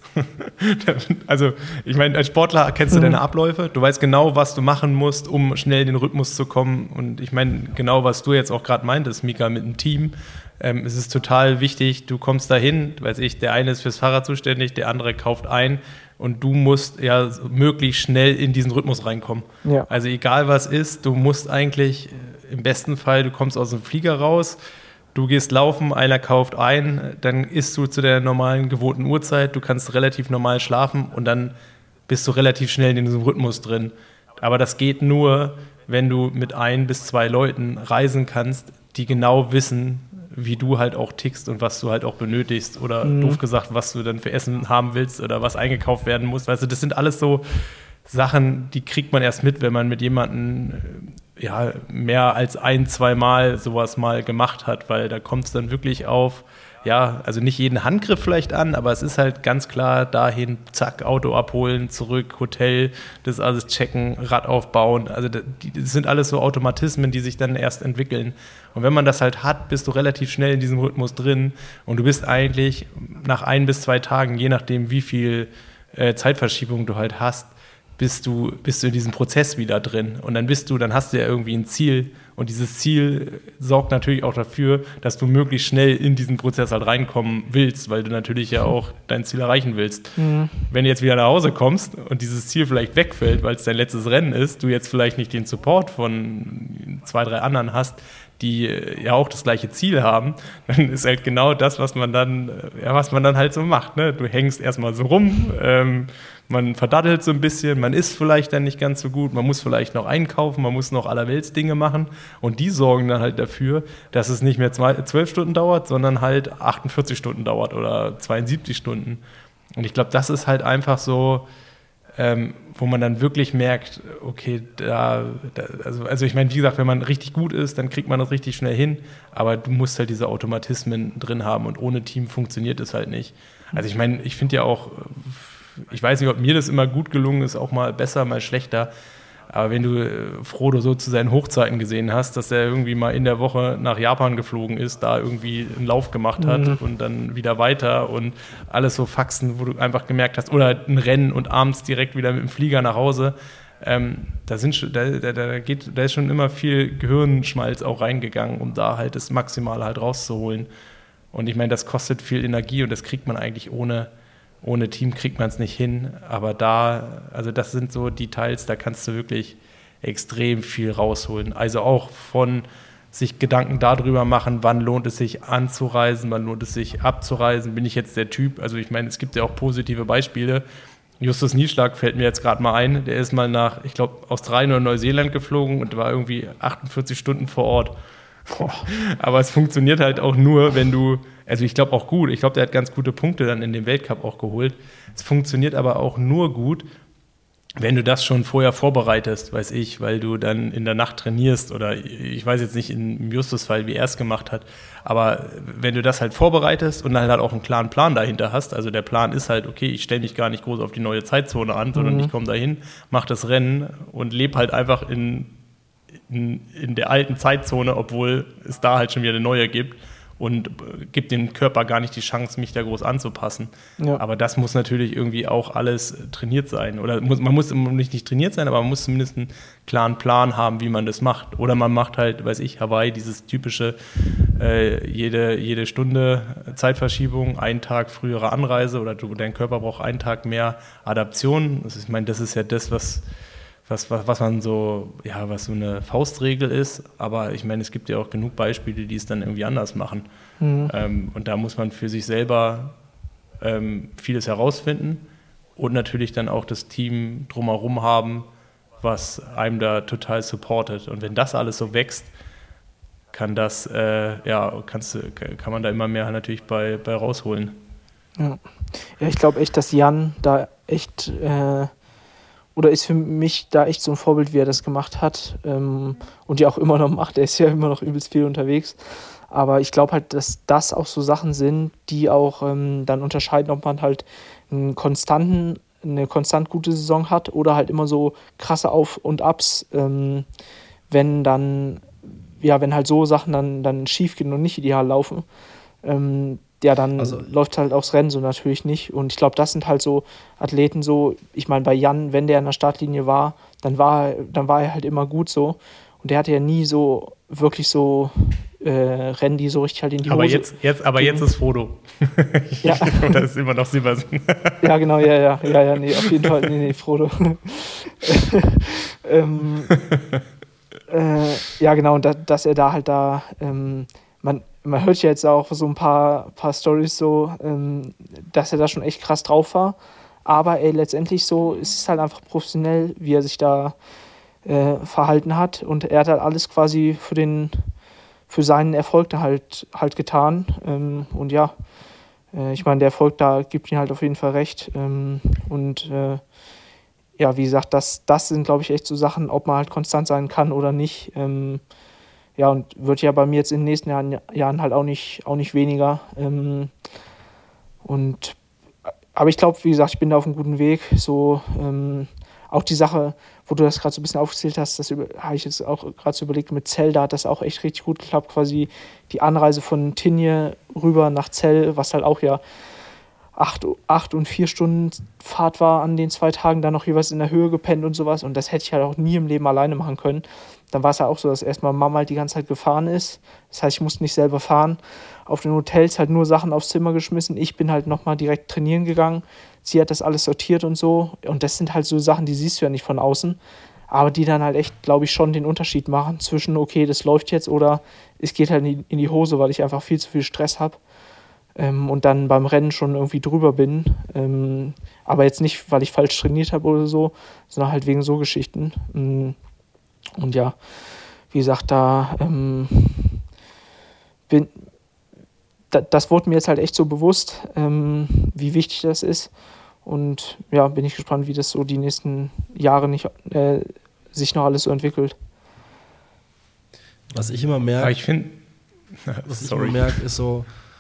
Also, ich meine, als Sportler kennst du deine Abläufe, du weißt genau, was du machen musst, um schnell in den Rhythmus zu kommen. Und ich meine, genau, was du jetzt auch gerade meintest, Mika, mit dem Team. Es ist total wichtig, du kommst dahin, weiß ich, der eine ist fürs Fahrrad zuständig, der andere kauft ein und du musst ja möglichst schnell in diesen Rhythmus reinkommen. Ja. Also egal was ist, du musst eigentlich im besten Fall, du kommst aus dem Flieger raus, du gehst laufen, einer kauft ein, dann isst du zu der normalen gewohnten Uhrzeit, du kannst relativ normal schlafen und dann bist du relativ schnell in diesem Rhythmus drin. Aber das geht nur, wenn du mit 1 bis 2 Leuten reisen kannst, die genau wissen, wie du halt auch tickst und was du halt auch benötigst oder doof gesagt, was du dann für Essen haben willst oder was eingekauft werden muss. Weißt du, das sind alles so Sachen, die kriegt man erst mit, wenn man mit jemandem ja, mehr als 1-2 Mal sowas mal gemacht hat, weil da kommt es dann wirklich auf, ja, also nicht jeden Handgriff vielleicht an, aber es ist halt ganz klar dahin, zack, Auto abholen, zurück, Hotel, das alles checken, Rad aufbauen. Also das sind alles so Automatismen, die sich dann erst entwickeln. Und wenn man das halt hat, bist du relativ schnell in diesem Rhythmus drin und du bist eigentlich nach 1 bis 2 Tagen, je nachdem wie viel Zeitverschiebung du halt hast, bist du in diesem Prozess wieder drin. Und dann hast du ja irgendwie ein Ziel. Und dieses Ziel sorgt natürlich auch dafür, dass du möglichst schnell in diesen Prozess halt reinkommen willst, weil du natürlich ja auch dein Ziel erreichen willst. Mhm. Wenn du jetzt wieder nach Hause kommst und dieses Ziel vielleicht wegfällt, weil es dein letztes Rennen ist, du jetzt vielleicht nicht den Support von 2, 3 anderen hast, die ja auch das gleiche Ziel haben, dann ist halt genau das, was man dann halt so macht. Ne? Du hängst erstmal so rum, man verdattelt so ein bisschen, man isst vielleicht dann nicht ganz so gut, man muss vielleicht noch einkaufen, man muss noch allerwelts Dinge machen und die sorgen dann halt dafür, dass es nicht mehr 12 Stunden dauert, sondern halt 48 Stunden dauert oder 72 Stunden. Und ich glaube, das ist halt einfach so, wo man dann wirklich merkt, okay, also ich meine, wie gesagt, wenn man richtig gut ist, dann kriegt man das richtig schnell hin, aber du musst halt diese Automatismen drin haben und ohne Team funktioniert es halt nicht. Also ich meine, ich finde ja auch, ich weiß nicht, ob mir das immer gut gelungen ist, auch mal besser, mal schlechter, aber wenn du Frodo so zu seinen Hochzeiten gesehen hast, dass er irgendwie mal in der Woche nach Japan geflogen ist, da irgendwie einen Lauf gemacht hat und dann wieder weiter und alles so Faxen, wo du einfach gemerkt hast, oder ein Rennen und abends direkt wieder mit dem Flieger nach Hause, da ist schon immer viel Gehirnschmalz auch reingegangen, um da halt das Maximale halt rauszuholen. Und ich meine, das kostet viel Energie und das kriegt man eigentlich ohne Team kriegt man es nicht hin, aber das sind so Details, da kannst du wirklich extrem viel rausholen. Also auch von sich Gedanken darüber machen, wann lohnt es sich anzureisen, wann lohnt es sich abzureisen, bin ich jetzt der Typ, also ich meine, es gibt ja auch positive Beispiele. Justus Nieschlag fällt mir jetzt gerade mal ein, der ist mal nach, ich glaube, Australien oder Neuseeland geflogen und war irgendwie 48 Stunden vor Ort. Aber es funktioniert halt auch nur, wenn du, also ich glaube auch gut, ich glaube, der hat ganz gute Punkte dann in dem Weltcup auch geholt. Es funktioniert aber auch nur gut, wenn du das schon vorher vorbereitest, weiß ich, weil du dann in der Nacht trainierst oder ich weiß jetzt nicht im Justus-Fall, wie er es gemacht hat, aber wenn du das halt vorbereitest und dann halt auch einen klaren Plan dahinter hast, also der Plan ist halt, okay, ich stelle mich gar nicht groß auf die neue Zeitzone an, sondern ich komme dahin, mache das Rennen und lebe halt einfach in der alten Zeitzone, obwohl es da halt schon wieder eine neue gibt und gibt dem Körper gar nicht die Chance, mich da groß anzupassen. Ja. Aber das muss natürlich irgendwie auch alles trainiert sein. Oder man muss nicht trainiert sein, aber man muss zumindest einen klaren Plan haben, wie man das macht. Oder man macht halt, weiß ich, Hawaii, dieses typische jede Stunde Zeitverschiebung, einen Tag frühere Anreise oder dein Körper braucht einen Tag mehr Adaption. Ich meine, das ist ja das, was man so, ja, was so eine Faustregel ist, aber ich meine, es gibt ja auch genug Beispiele, die es dann irgendwie anders machen. Und da muss man für sich selber vieles herausfinden und natürlich dann auch das Team drumherum haben, was einem da total supportet. Und wenn das alles so wächst, kann man da immer mehr natürlich bei rausholen. Ja, ich glaube echt, dass Jan da echt oder ist für mich da echt so ein Vorbild, wie er das gemacht hat und ja auch immer noch macht. Er ist ja immer noch übelst viel unterwegs. Aber ich glaube halt, dass das auch so Sachen sind, die auch dann unterscheiden, ob man halt eine konstant gute Saison hat oder halt immer so krasse Auf- und Ups, wenn halt so Sachen dann schief gehen und nicht ideal laufen. ja, dann läuft halt aufs Rennen so natürlich nicht. Und ich glaube, das sind halt so Athleten so, ich meine, bei Jan, wenn der an der Startlinie war, dann war er halt immer gut so. Und der hatte ja nie so wirklich so Rennen, die so richtig halt in die Hose. Jetzt ist Frodo. Ja. Das ist immer noch Sieversen. Ja, genau, ja, nee, auf jeden Fall, nee, Frodo. Ja, genau, und dass er da halt man hört ja jetzt auch so ein paar Storys so, dass er da schon echt krass drauf war. Aber letztendlich so ist es halt einfach professionell, wie er sich da verhalten hat. Und er hat halt alles quasi für seinen Erfolg da halt getan. Und ja, ich meine, der Erfolg da gibt ihm halt auf jeden Fall recht. Ja, wie gesagt, das sind, glaube ich, echt so Sachen, ob man halt konstant sein kann oder nicht. Ja, und wird ja bei mir jetzt in den nächsten Jahren halt auch nicht weniger. Aber ich glaube, wie gesagt, ich bin da auf einem guten Weg. So, auch die Sache, wo du das gerade so ein bisschen aufgezählt hast, das habe ich jetzt auch gerade so überlegt, mit Zell, da hat das auch echt richtig gut geklappt. Quasi die Anreise von Tinje rüber nach Zell, was halt auch ja 8 und 4 Stunden Fahrt war an den 2 Tagen, dann noch jeweils in der Höhe gepennt und sowas. Und das hätte ich halt auch nie im Leben alleine machen können. Dann war es ja auch so, dass erstmal Mama halt die ganze Zeit gefahren ist. Das heißt, ich musste nicht selber fahren. Auf den Hotels halt nur Sachen aufs Zimmer geschmissen. Ich bin halt nochmal direkt trainieren gegangen. Sie hat das alles sortiert und so. Und das sind halt so Sachen, die siehst du ja nicht von außen. Aber die dann halt echt, glaube ich, schon den Unterschied machen zwischen, okay, das läuft jetzt oder es geht halt in die Hose, weil ich einfach viel zu viel Stress habe. Und dann beim Rennen schon irgendwie drüber bin. Aber jetzt nicht, weil ich falsch trainiert habe oder so, sondern halt wegen so Geschichten. Und ja, wie gesagt, das wurde mir jetzt halt echt so bewusst, wie wichtig das ist. Und ja, bin ich gespannt, wie das so die nächsten Jahre sich noch alles so entwickelt. Was ich immer merke, ist so,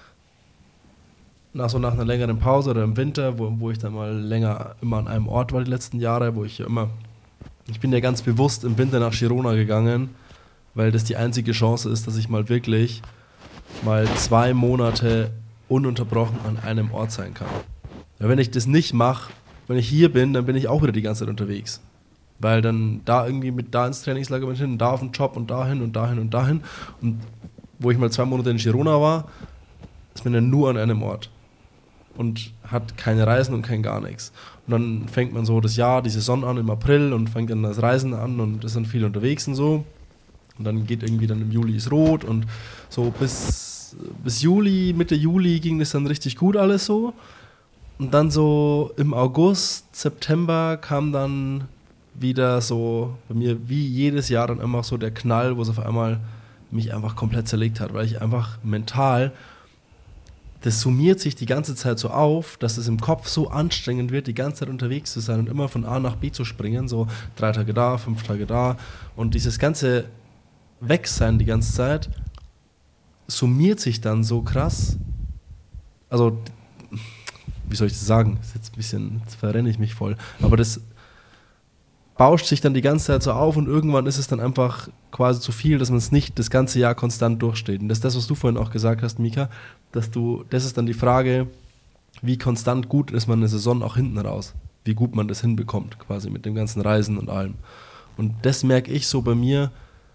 nach einer längeren Pause oder im Winter, wo ich dann mal länger immer an einem Ort war die letzten Jahre, ich bin ja ganz bewusst im Winter nach Girona gegangen, weil das die einzige Chance ist, dass ich mal wirklich 2 Monate ununterbrochen an einem Ort sein kann. Weil wenn ich das nicht mache, wenn ich hier bin, dann bin ich auch wieder die ganze Zeit unterwegs. Weil dann da irgendwie da ins Trainingslager bin ich hin, da auf den Job und dahin und dahin und dahin. Und wo ich mal 2 Monate in Girona war, ist man dann nur an einem Ort. Und hat keine Reisen und kein gar nichts. Und dann fängt man so die Saison an im April und fängt dann das Reisen an und ist dann viel unterwegs und so. Und dann geht irgendwie dann im Juli ist rot und so bis Juli, Mitte Juli ging das dann richtig gut alles so. Und dann so im August, September kam dann wieder so bei mir wie jedes Jahr dann immer so der Knall, wo es auf einmal mich einfach komplett zerlegt hat, weil ich einfach mental, das summiert sich die ganze Zeit so auf, dass es im Kopf so anstrengend wird, die ganze Zeit unterwegs zu sein und immer von A nach B zu springen, so 3 Tage da, 5 Tage da und dieses ganze Wegsein die ganze Zeit summiert sich dann so krass, also wie soll ich das sagen, jetzt verrenne ich mich voll, aber das bauscht sich dann die ganze Zeit so auf und irgendwann ist es dann einfach quasi zu viel, dass man es nicht das ganze Jahr konstant durchsteht. Und das ist das, was du vorhin auch gesagt hast, Mika, das ist dann die Frage, wie konstant gut ist man eine Saison auch hinten raus, wie gut man das hinbekommt, quasi mit dem ganzen Reisen und allem. Und das merke ich so bei mir,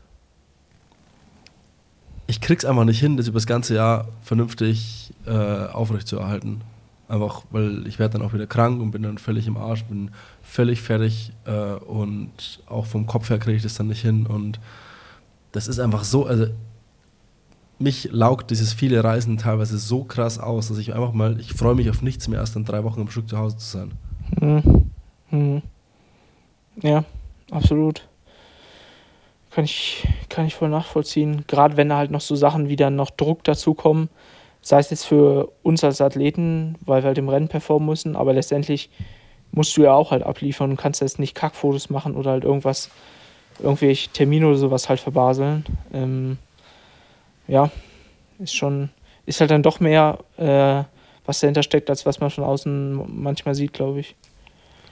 ich krieg's einfach nicht hin, das über das ganze Jahr vernünftig aufrechtzuerhalten. Einfach, weil ich werde dann auch wieder krank und bin dann völlig im Arsch, bin völlig fertig und auch vom Kopf her kriege ich das dann nicht hin und das ist einfach so, also mich laugt dieses viele Reisen teilweise so krass aus, dass ich freue mich auf nichts mehr, als dann 3 Wochen am Stück zu Hause zu sein. Ja, absolut. Kann ich voll nachvollziehen. Gerade wenn da halt noch so Sachen wie dann noch Druck dazukommen, sei es jetzt für uns als Athleten, weil wir halt im Rennen performen müssen, aber letztendlich musst du ja auch halt abliefern und kannst jetzt nicht Kackfotos machen oder halt irgendwelche Termine oder sowas halt verbaseln. Ja, ist halt dann doch mehr, was dahinter steckt, als was man von außen manchmal sieht, glaube ich.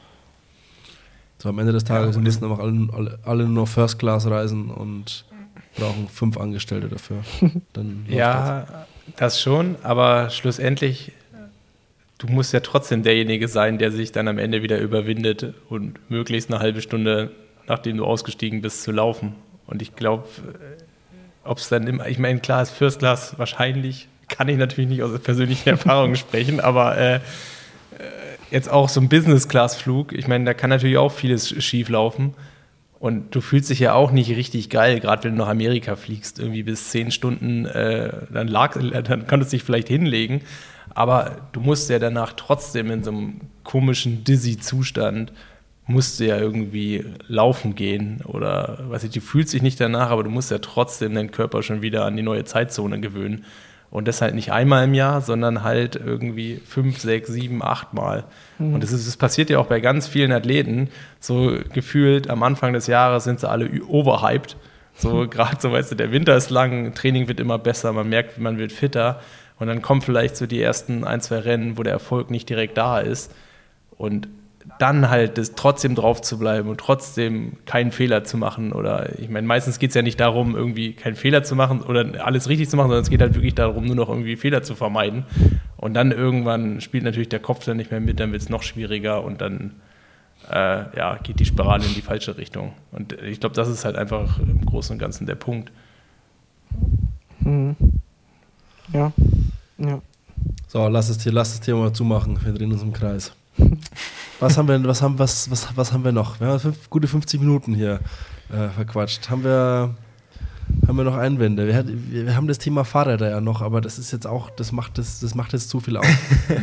So am Ende des Tages müssen einfach alle nur noch First Class reisen und brauchen 5 Angestellte dafür. Dann Ja, das schon, aber schlussendlich, du musst ja trotzdem derjenige sein, der sich dann am Ende wieder überwindet und möglichst eine halbe Stunde, nachdem du ausgestiegen bist, zu laufen. Und ich glaube, ob es dann immer, ich meine, klar ist First Class wahrscheinlich, kann ich natürlich nicht aus persönlichen Erfahrungen sprechen, aber jetzt auch so ein Business-Class-Flug, ich meine, da kann natürlich auch vieles schief laufen. Und du fühlst dich ja auch nicht richtig geil, gerade wenn du nach Amerika fliegst, irgendwie bis 10 Stunden, dann konntest du dich vielleicht hinlegen, aber du musst ja danach trotzdem in so einem komischen Dizzy-Zustand, musst du ja irgendwie laufen gehen oder, weiß ich, du fühlst dich nicht danach, aber du musst ja trotzdem deinen Körper schon wieder an die neue Zeitzone gewöhnen. Und das halt nicht einmal im Jahr, sondern halt irgendwie 5, 6, 7, 8 Mal. Und das passiert ja auch bei ganz vielen Athleten. So gefühlt am Anfang des Jahres sind sie alle overhyped. So gerade so, weißt du, der Winter ist lang, Training wird immer besser, man merkt, man wird fitter. Und dann kommen vielleicht so die ersten 1, 2 Rennen, wo der Erfolg nicht direkt da ist. Und dann halt das trotzdem drauf zu bleiben und trotzdem keinen Fehler zu machen. Oder ich meine, meistens geht es ja nicht darum, irgendwie keinen Fehler zu machen oder alles richtig zu machen, sondern es geht halt wirklich darum, nur noch irgendwie Fehler zu vermeiden. Und dann irgendwann spielt natürlich der Kopf dann nicht mehr mit, dann wird es noch schwieriger und dann geht die Spirale in die falsche Richtung. Und ich glaube, das ist halt einfach im Großen und Ganzen der Punkt. Mhm. Ja. So, lass das Thema mal zumachen. Wir drehen uns im Kreis. Was haben wir noch? Wir haben gute 50 Minuten hier verquatscht. Haben wir noch Einwände? Wir haben das Thema Fahrräder ja noch, aber das ist jetzt auch, das macht jetzt zu viel auf.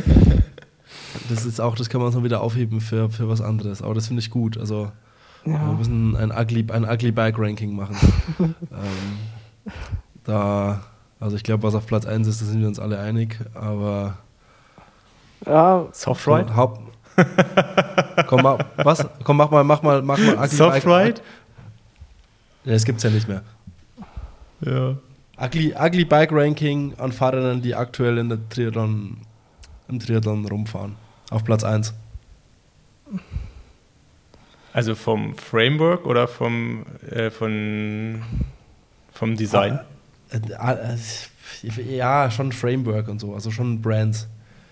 Das kann man uns noch wieder aufheben für was anderes. Aber das finde ich gut. Also wir müssen ein ugly Bike Ranking machen. Also ich glaube, was auf Platz 1 ist, da sind wir uns alle einig, aber Softride? Komm, mach mal ugly Softride? Ja, das gibt's ja nicht mehr. Ja. Ugly Bike Ranking an Fahrern, die aktuell im Triathlon rumfahren. Auf Platz 1. Also vom Framework oder vom Design? Ja, schon Framework und so, also schon Brands.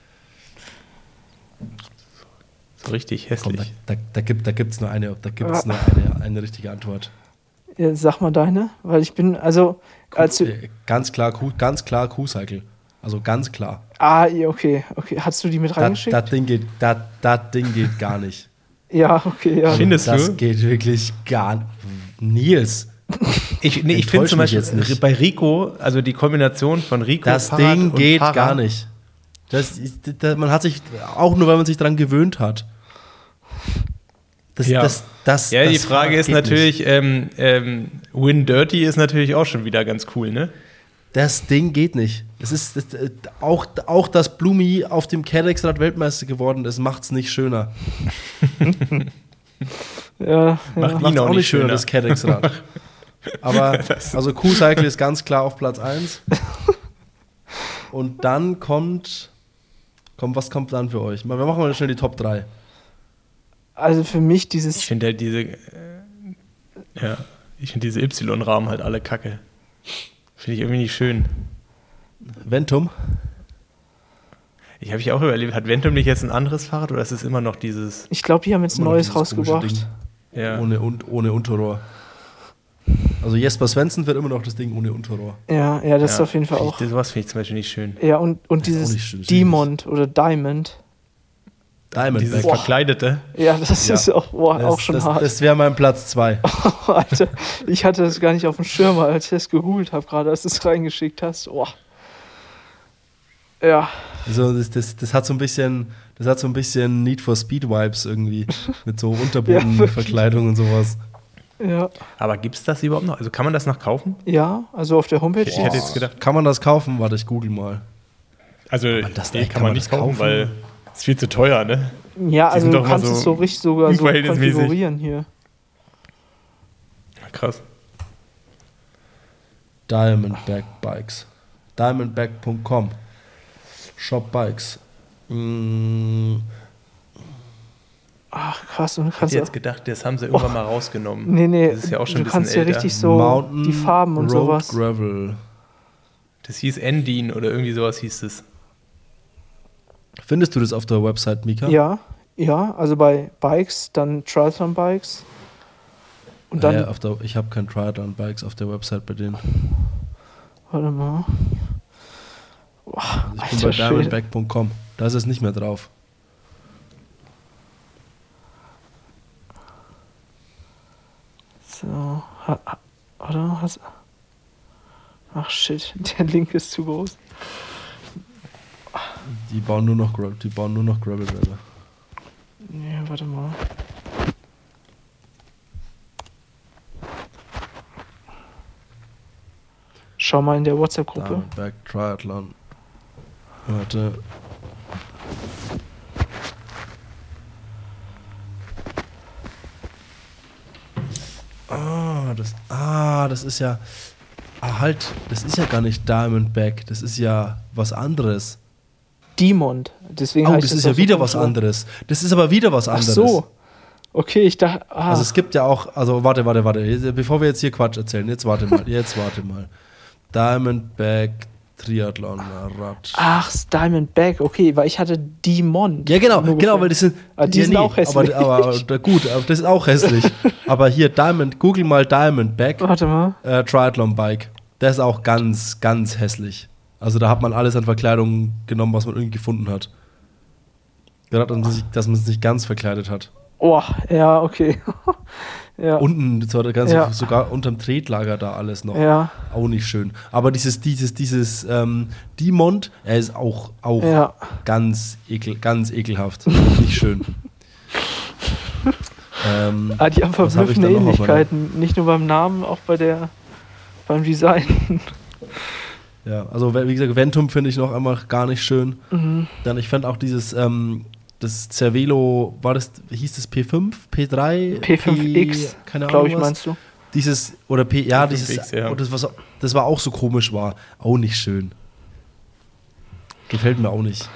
So richtig hässlich. Komm, da gibt's nur eine richtige Antwort. Ja, sag mal deine, weil ich bin, also ganz klar Q-Cycle. Also ganz klar. Ja, okay. Hast du die mit reingeschickt? Das Ding geht gar nicht. Ja, okay, ja. Findest du? Das geht wirklich gar nicht. Nils. Ich finde zum Beispiel jetzt nicht. Bei Rico, also die Kombination von Rico das Fahrrad Ding und geht Fahrrad, gar nicht. Man hat sich, auch nur weil man sich daran gewöhnt hat. Die Frage ist natürlich, Win Dirty ist natürlich auch schon wieder ganz cool, ne? Das Ding geht nicht. Es ist auch dass Blumi auf dem Cadex-Rad Weltmeister geworden ist, macht es nicht schöner. Macht ihn auch nicht schöner, das Cadex-Rad. Aber also Q-Cycle ist ganz klar auf Platz 1. Und dann was kommt dann für euch? Wir machen mal schnell die Top 3. Also für mich dieses... Ich finde halt diese Y-Rahmen halt alle kacke. Finde ich irgendwie nicht schön. Ventum? Ich habe mich auch überlegt, hat Ventum nicht jetzt ein anderes Fahrrad oder ist es immer noch dieses... Ich glaube, die haben jetzt ein neues rausgebracht. Ja. Ohne Unterrohr. Also Jesper Svensson wird immer noch das Ding ohne Unterrohr. Ja, das ist auf jeden Fall auch... Sowas finde ich zum Beispiel nicht schön. Ja, und dieses Diamond oder Diamond. Dieses Verkleidete. Ja, das ist auch schon hart. Das wäre mein Platz 2. Oh, Alter, ich hatte das gar nicht auf dem Schirm, als ich das gegoogelt habe, gerade als du es reingeschickt hast. Oh. Ja. Also das hat so ein bisschen Need for Speed Vibes irgendwie. Mit so Unterbodenverkleidung und sowas. Ja. Aber gibt es das überhaupt noch? Also kann man das noch kaufen? Ja, also auf der Homepage. Ich hätte jetzt gedacht. Kann man das kaufen? Warte, ich google mal. Also kann man nicht kaufen, weil es ist viel zu teuer, ne? Ja, also du kannst es so richtig sogar so konfigurieren hier. Krass. Diamondback Bikes. Diamondback.com. Shop Bikes. Ach, krass. Und du Ich kannst hätte jetzt gedacht, das haben sie irgendwann mal rausgenommen. Nee, Das ist ja auch schon ein du bisschen kannst ja älter. richtig so Mountain die Farben und Road sowas. Gravel. Das hieß Endin oder irgendwie sowas hieß es. Findest du das auf der Website, Mika? Ja, also bei Bikes, dann Triathlon-Bikes. Und dann, Ich habe kein Triathlon-Bikes auf der Website bei denen. warte mal. Boah, Also ich bin bei diamondback.com. Da ist es nicht mehr drauf. So, oder? Ach shit, der Link ist zu groß. Die bauen nur noch Gravel-Räder. Nee, warte mal. Schau mal in der WhatsApp-Gruppe. Diamondback Triathlon. Warte. Das ist ja. Das ist ja gar nicht Diamondback, das ist ja was anderes. Diamond. Deswegen Oh, heißt das es ist ja doch wieder so was komisch. anderes. Das ist aber wieder was Ach anderes. so. Okay, ich dachte. Also es gibt ja auch, also warte. Bevor wir jetzt hier Quatsch erzählen, jetzt warte mal. Diamondback Triathlon Rad. Ach, Diamondback, okay, weil ich hatte Diamond. Ja, genau, nur gefunden. weil die sind. Die sind auch hässlich. Aber gut, aber das ist auch hässlich. Aber hier, Google mal Diamondback Warte mal. Triathlon Bike. Der ist auch ganz, ganz hässlich. Also da hat man alles an Verkleidung genommen, was man irgendwie gefunden hat. Gerade, dass man es nicht ganz verkleidet hat. Oh, ja, okay. Ja. Unten, Ja. sogar unterm Tretlager da alles noch. Ja. Auch nicht schön. Aber dieses Diamond, er ist auch Ja. ganz ekelhaft. Nicht schön. Die haben was hab ich verblüffende da noch auf meiner- Ähnlichkeiten. Nicht nur beim Namen, auch beim Design. Ja, also wie gesagt, Ventum finde ich noch einmal gar nicht schön. Mhm. Dann, ich fand auch dieses, das Cervelo, hieß das P5, P3? P5X, keine Ahnung glaube ich, was. meinst du? Dieses, oder ja, P5X, dieses, ja. oh, das war auch so komisch war. Auch nicht schön. Gefällt mir auch nicht.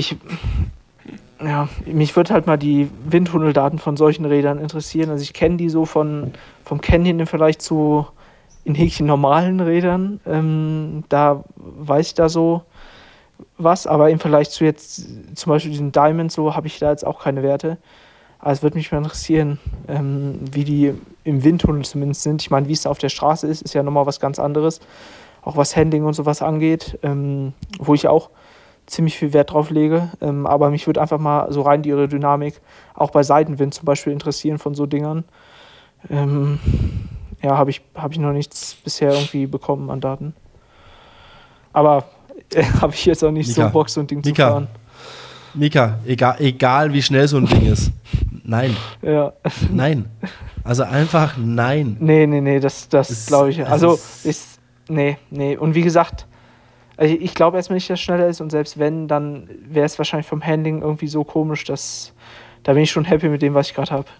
Mich würde halt mal die Windtunneldaten von solchen Rädern interessieren. Also ich kenne die so vom Canyon im Vergleich zu in Häkchen normalen Rädern. Da weiß ich da so was, aber im Vergleich zu jetzt zum Beispiel diesem Diamond so habe ich da jetzt auch keine Werte. Aber es würde mich mal interessieren, wie die im Windtunnel zumindest sind. Ich meine, wie es auf der Straße ist ja nochmal was ganz anderes. Auch was Handling und sowas angeht, wo ich auch ziemlich viel Wert drauf lege. Aber mich würde einfach mal so rein die Aerodynamik auch bei Seitenwind zum Beispiel interessieren von so Dingern. Habe ich noch nichts bisher irgendwie bekommen an Daten. Aber habe ich jetzt auch nicht Mika, so Bock, so ein Ding Mika. zu fahren. Mika, egal wie schnell so ein Ding ist. Nein. Ja. Nein. Also einfach nein. Nee, das glaube ich. Also, nee. Und wie gesagt, also ich glaube erstmal nicht, dass es schneller ist und selbst wenn, dann wäre es wahrscheinlich vom Handling irgendwie so komisch, dass da bin ich schon happy mit dem, was ich gerade habe.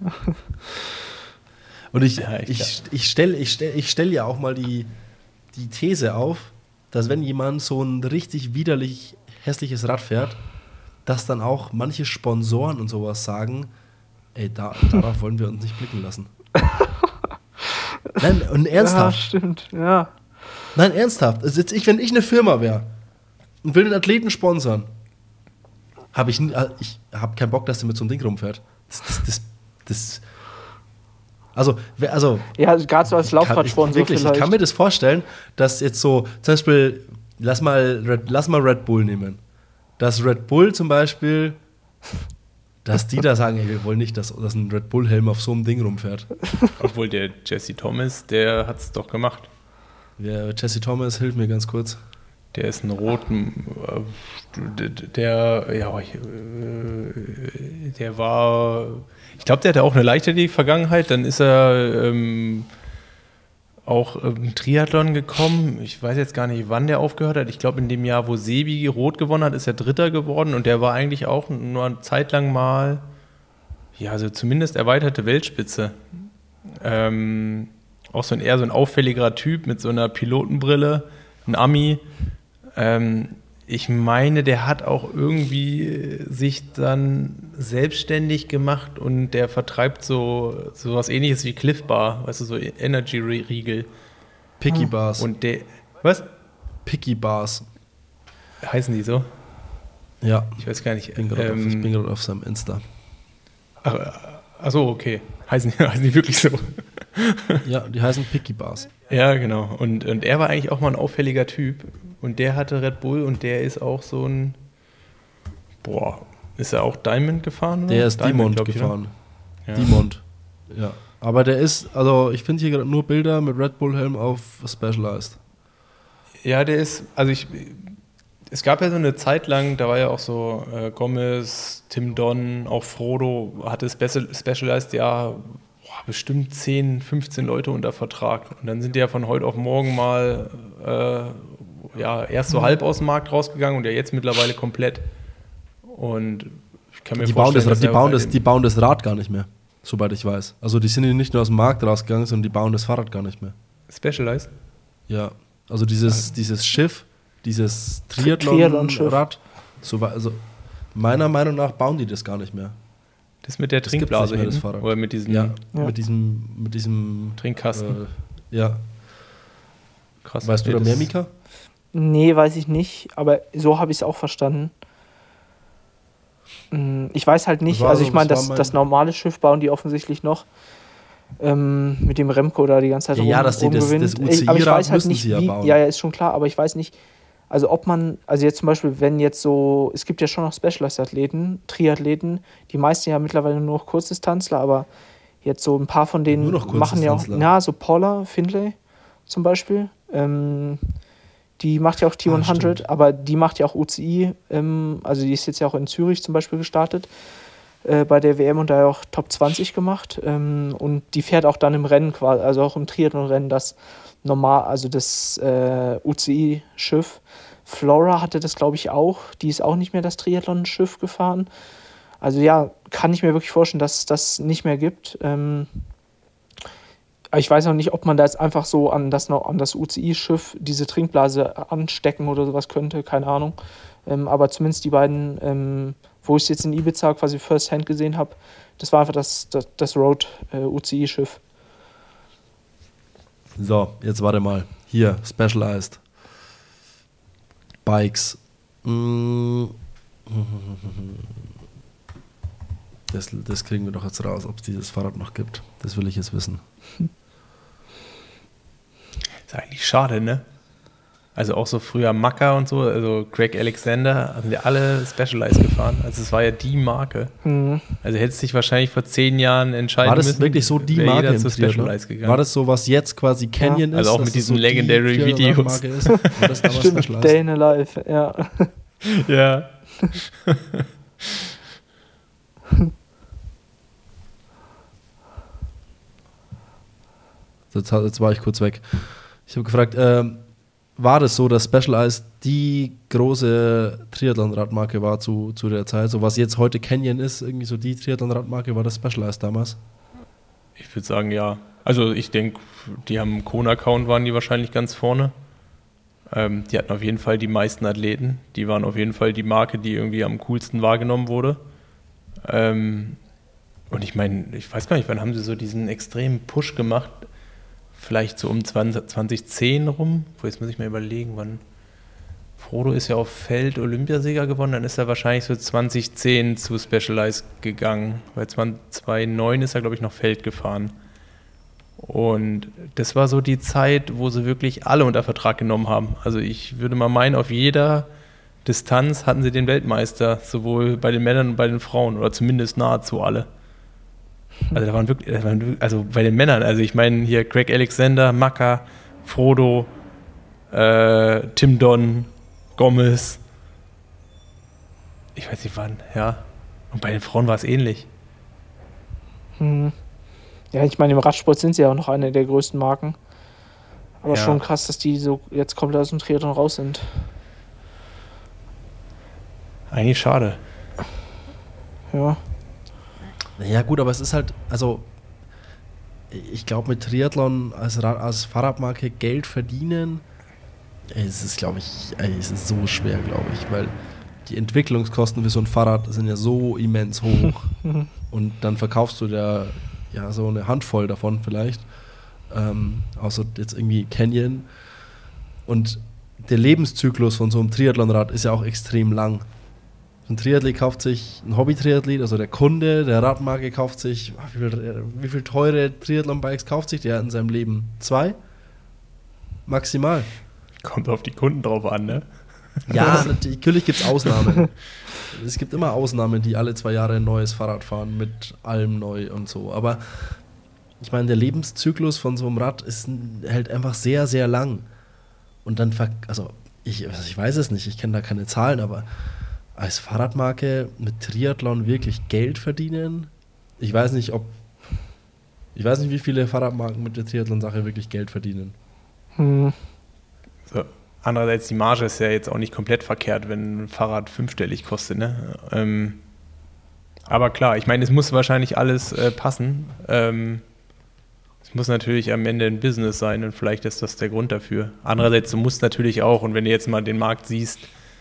Und ich stell ja auch mal die These auf, dass wenn jemand so ein richtig widerlich hässliches Rad fährt, dass dann auch manche Sponsoren und sowas sagen, ey, darauf wollen wir uns nicht blicken lassen. Nein, und ernsthaft. Ja, stimmt, ja. Nein, ernsthaft. Also jetzt wenn ich eine Firma wäre und will den Athleten sponsern, ich habe keinen Bock, dass der mit so einem Ding rumfährt. Also ja, gerade so als Laufradsponsor vielleicht. Ich kann mir das vorstellen, dass jetzt so, zum Beispiel, lass mal Red Bull nehmen. Dass Red Bull zum Beispiel, dass die da sagen, ey, wir wollen nicht, dass ein Red Bull-Helm auf so einem Ding rumfährt. Obwohl der Jesse Thomas, der hat es doch gemacht. Ja, Jesse Thomas, hilf mir ganz kurz. Der ist ein roten, der war, ich glaube, der hatte auch eine Leichtathletik-Vergangenheit, dann ist er auch im Triathlon gekommen. Ich weiß jetzt gar nicht, wann der aufgehört hat. Ich glaube, in dem Jahr, wo Sebi rot gewonnen hat, ist er Dritter geworden und der war eigentlich auch nur eine Zeit lang mal, ja, also zumindest erweiterte Weltspitze. Auch eher so ein auffälligerer Typ mit so einer Pilotenbrille, ein Ami. ich meine, der hat auch irgendwie sich dann selbstständig gemacht und der vertreibt so was Ähnliches wie Cliff Bar, weißt du, so Energy-Riegel. Picky Bars. Und der, was? Picky Bars. Heißen die so? Ja. Ich weiß gar nicht. Ich bin gerade auf seinem Insta. Ach so, okay. Heißen die wirklich so? Ja, die heißen Picky Bars. Ja, genau. Und er war eigentlich auch mal ein auffälliger Typ. Und der hatte Red Bull und der ist auch so ein... ist er auch Diamond gefahren? Oder? Der ist Diamond, Diamond gefahren. Ja. Diamond. Ja. Aber der ist, also ich finde hier gerade nur Bilder mit Red Bull Helm auf Specialized. Ja, der ist, es gab ja so eine Zeit lang, da war ja auch so Gomez, Tim Don, auch Frodo hatte Specialized bestimmt 10, 15 Leute unter Vertrag. Und dann sind die ja von heute auf morgen mal erst so halb aus dem Markt rausgegangen und ja jetzt mittlerweile komplett. Und ich kann mir vorstellen, die bauen das Rad gar nicht mehr, soweit ich weiß. Also die sind nicht nur aus dem Markt rausgegangen, sondern die bauen das Fahrrad gar nicht mehr. Specialized? Ja, also dieses Schiff, dieses Triathlon-Rad, also meiner Meinung nach bauen die das gar nicht mehr. Das mit der Trinkblase hin? Oder mit diesem... Mit diesem Trinkkasten. Ja. Krass. Weißt du da mehr, Mika? Nee, weiß ich nicht, aber so habe ich es auch verstanden. Ich weiß halt nicht, also ich meine, das normale Schiff bauen die offensichtlich noch mit dem Remco da die ganze Zeit dass die das UCI-Rad aber ich weiß halt müssen nicht, sie ja bauen. Ja, ist schon klar, aber ich weiß nicht, also ob man, also jetzt zum Beispiel, wenn jetzt so, es gibt ja schon noch Specialized-Athleten, Triathleten, die meisten ja mittlerweile nur noch Kurzdistanzler, aber jetzt so ein paar von denen machen ja auch, so Paula Findlay zum Beispiel, die macht ja auch T100, aber die macht ja auch UCI, also die ist jetzt ja auch in Zürich zum Beispiel gestartet, bei der WM und da ja auch Top 20 gemacht, und die fährt auch dann im Rennen quasi, also auch im Triathlon-Rennen das UCI-Schiff. Flora hatte das, glaube ich, auch, die ist auch nicht mehr das Triathlon-Schiff gefahren. Also ja, kann ich mir wirklich vorstellen, dass es das nicht mehr gibt. Aber ich weiß auch nicht, ob man da jetzt einfach so an das UCI-Schiff diese Trinkblase anstecken oder sowas könnte, keine Ahnung. Aber zumindest die beiden, wo ich es jetzt in Ibiza quasi first hand gesehen habe, das war einfach das Road UCI-Schiff. So, jetzt warte mal. Hier, Specialized. Bikes. Das kriegen wir doch jetzt raus, ob es dieses Fahrrad noch gibt. Das will ich jetzt wissen. Ist eigentlich schade, ne? Also auch so früher Macca und so, also Greg Alexander, haben wir alle Specialized gefahren. Also es war ja die Marke. Mhm. Also hätte sich wahrscheinlich vor 10 Jahren entscheiden müssen. War das wirklich so die Marke im Specialized gegangen? War das so, was jetzt quasi Canyon ist? Also auch mit diesen so Legendary Videos. Das stimmt, Day in a Life, ja. Ja. Jetzt war ich kurz weg. Ich habe gefragt, war das so, dass Specialized die große Triathlon-Radmarke war zu der Zeit? So was jetzt heute Canyon ist, irgendwie so die Triathlon-Radmarke, war das Specialized damals? Ich würde sagen, ja. Also ich denke, die haben Kona-Account, waren die wahrscheinlich ganz vorne. Die hatten auf jeden Fall die meisten Athleten. Die waren auf jeden Fall die Marke, die irgendwie am coolsten wahrgenommen wurde. Und ich meine, ich weiß gar nicht, wann haben sie so diesen extremen Push gemacht? Vielleicht so um 2010 rum. Jetzt muss ich mal überlegen, wann. Frodo ist ja auf Feld Olympiasieger geworden, dann ist er wahrscheinlich so 2010 zu Specialized gegangen. Weil 2009 ist er, glaube ich, noch Feld gefahren. Und das war so die Zeit, wo sie wirklich alle unter Vertrag genommen haben. Also ich würde mal meinen, auf jeder Distanz hatten sie den Weltmeister, sowohl bei den Männern und bei den Frauen, oder zumindest nahezu alle. Also da waren wirklich, also bei den Männern, also ich meine hier Greg Alexander, Macca, Frodo, Tim Don, Gomez, ich weiß nicht wann, ja. Und bei den Frauen war es ähnlich. Ja, ich meine, im Radsport sind sie ja auch noch eine der größten Marken. Aber schon krass, dass die so jetzt komplett aus dem Triathlon raus sind. Eigentlich schade. Ja. Ja gut, aber es ist halt, also ich glaube mit Triathlon als Fahrradmarke Geld verdienen, Es ist, glaube ich, es ist so schwer, glaube ich, weil die Entwicklungskosten für so ein Fahrrad sind ja so immens hoch. Und dann verkaufst du da ja so eine Handvoll davon vielleicht. Außer jetzt irgendwie Canyon. Und der Lebenszyklus von so einem Triathlonrad ist ja auch extrem lang. Ein Triathlet kauft sich, ein Hobby-Triathlet, also der Kunde, der Radmarke kauft sich, wie viel teure Triathlon-Bikes kauft sich der in seinem Leben? 2? Maximal. Kommt auf die Kunden drauf an, ne? Ja, natürlich gibt es Ausnahmen. Es gibt immer Ausnahmen, die alle 2 Jahre ein neues Fahrrad fahren, mit allem neu und so. Aber ich meine, der Lebenszyklus von so einem Rad ist halt einfach sehr, sehr lang. Und dann, ich weiß es nicht, ich kenne da keine Zahlen, aber als Fahrradmarke mit Triathlon wirklich Geld verdienen? Ich weiß nicht, wie viele Fahrradmarken mit der Triathlon-Sache wirklich Geld verdienen. So. Andererseits, die Marge ist ja jetzt auch nicht komplett verkehrt, wenn ein Fahrrad 5-stellig kostet, ne? Aber klar, ich meine, es muss wahrscheinlich alles passen. Es muss natürlich am Ende ein Business sein und vielleicht ist das der Grund dafür. Andererseits, du musst natürlich auch, und wenn du jetzt mal den Markt siehst,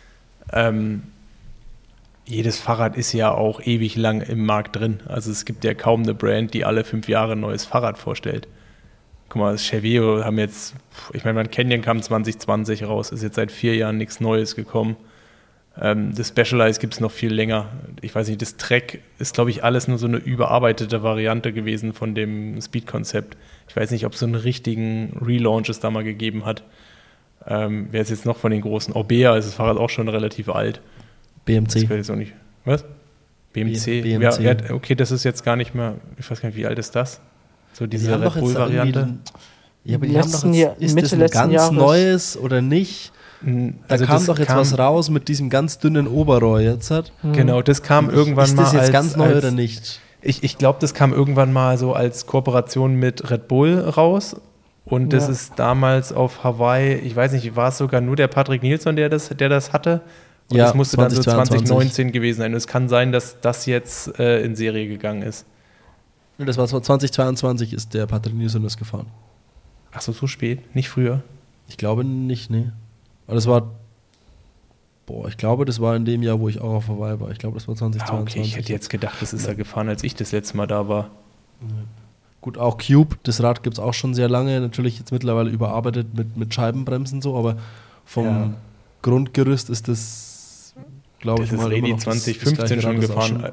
jedes Fahrrad ist ja auch ewig lang im Markt drin. Also es gibt ja kaum eine Brand, die alle 5 Jahre ein neues Fahrrad vorstellt. Guck mal, das Cervelo haben jetzt, ich meine, Canyon kam 2020 raus, ist jetzt seit 4 Jahren nichts Neues gekommen. Das Specialized gibt es noch viel länger. Ich weiß nicht, das Trek ist, glaube ich, alles nur so eine überarbeitete Variante gewesen von dem Speed-Konzept. Ich weiß nicht, ob es so einen richtigen Relaunch es da mal gegeben hat. Wer ist jetzt noch von den großen? Orbea ist das Fahrrad auch schon relativ alt. BMC. Das jetzt auch nicht. Was? BMC? BMC. Ja, okay, das ist jetzt gar nicht mehr, ich weiß gar nicht, wie alt ist das? So diese Red Bull-Variante. Ja, aber die haben doch jetzt, ist das ein ganz Jahres neues oder nicht? Da also kam doch jetzt was raus mit diesem ganz dünnen Oberrohr jetzt. Genau, das kam irgendwann mal. Ist das jetzt ganz neu oder nicht? Ich glaube, das kam irgendwann mal so als Kooperation mit Red Bull raus. Und das ist damals auf Hawaii, ich weiß nicht, war es sogar nur der Patrick Nilsson, der das hatte? Und das musste 2022. Dann so 2019 gewesen sein. Und es kann sein, dass das jetzt in Serie gegangen ist. Das war 2022 ist der Patrick Nilsson das gefahren. Ach so spät? Nicht früher? Ich glaube nicht, nee. Aber das war, ich glaube, das war in dem Jahr, wo ich auch auf Hawaii war. Ich glaube, das war 2022. Okay, ich hätte jetzt gedacht, das ist er gefahren, als ich das letzte Mal da war. Gut, auch Cube, das Rad gibt es auch schon sehr lange. Natürlich jetzt mittlerweile überarbeitet mit Scheibenbremsen so, aber vom Grundgerüst ist das, glaube ich, mal. Das ist Redi 2015 schon gefahren.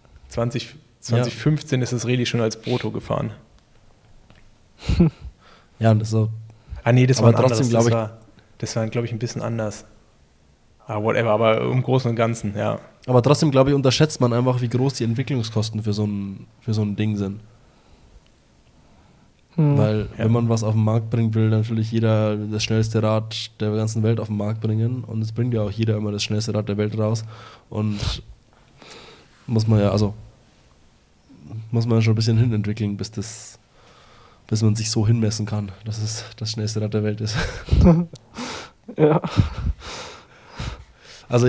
2015 ist das Redi schon als Proto gefahren. Ja, und das so. Nee, das war trotzdem, glaube ich. Das war, glaube ich, ein bisschen anders. Whatever, aber im Großen und Ganzen, ja. Aber trotzdem, glaube ich, unterschätzt man einfach, wie groß die Entwicklungskosten für so ein Ding sind. Weil, wenn man was auf den Markt bringen will, natürlich jeder das schnellste Rad der ganzen Welt auf den Markt bringen. Und es bringt ja auch jeder immer das schnellste Rad der Welt raus. Und muss man schon ein bisschen hinentwickeln, bis man sich so hinmessen kann, dass es das schnellste Rad der Welt ist. Ja. Also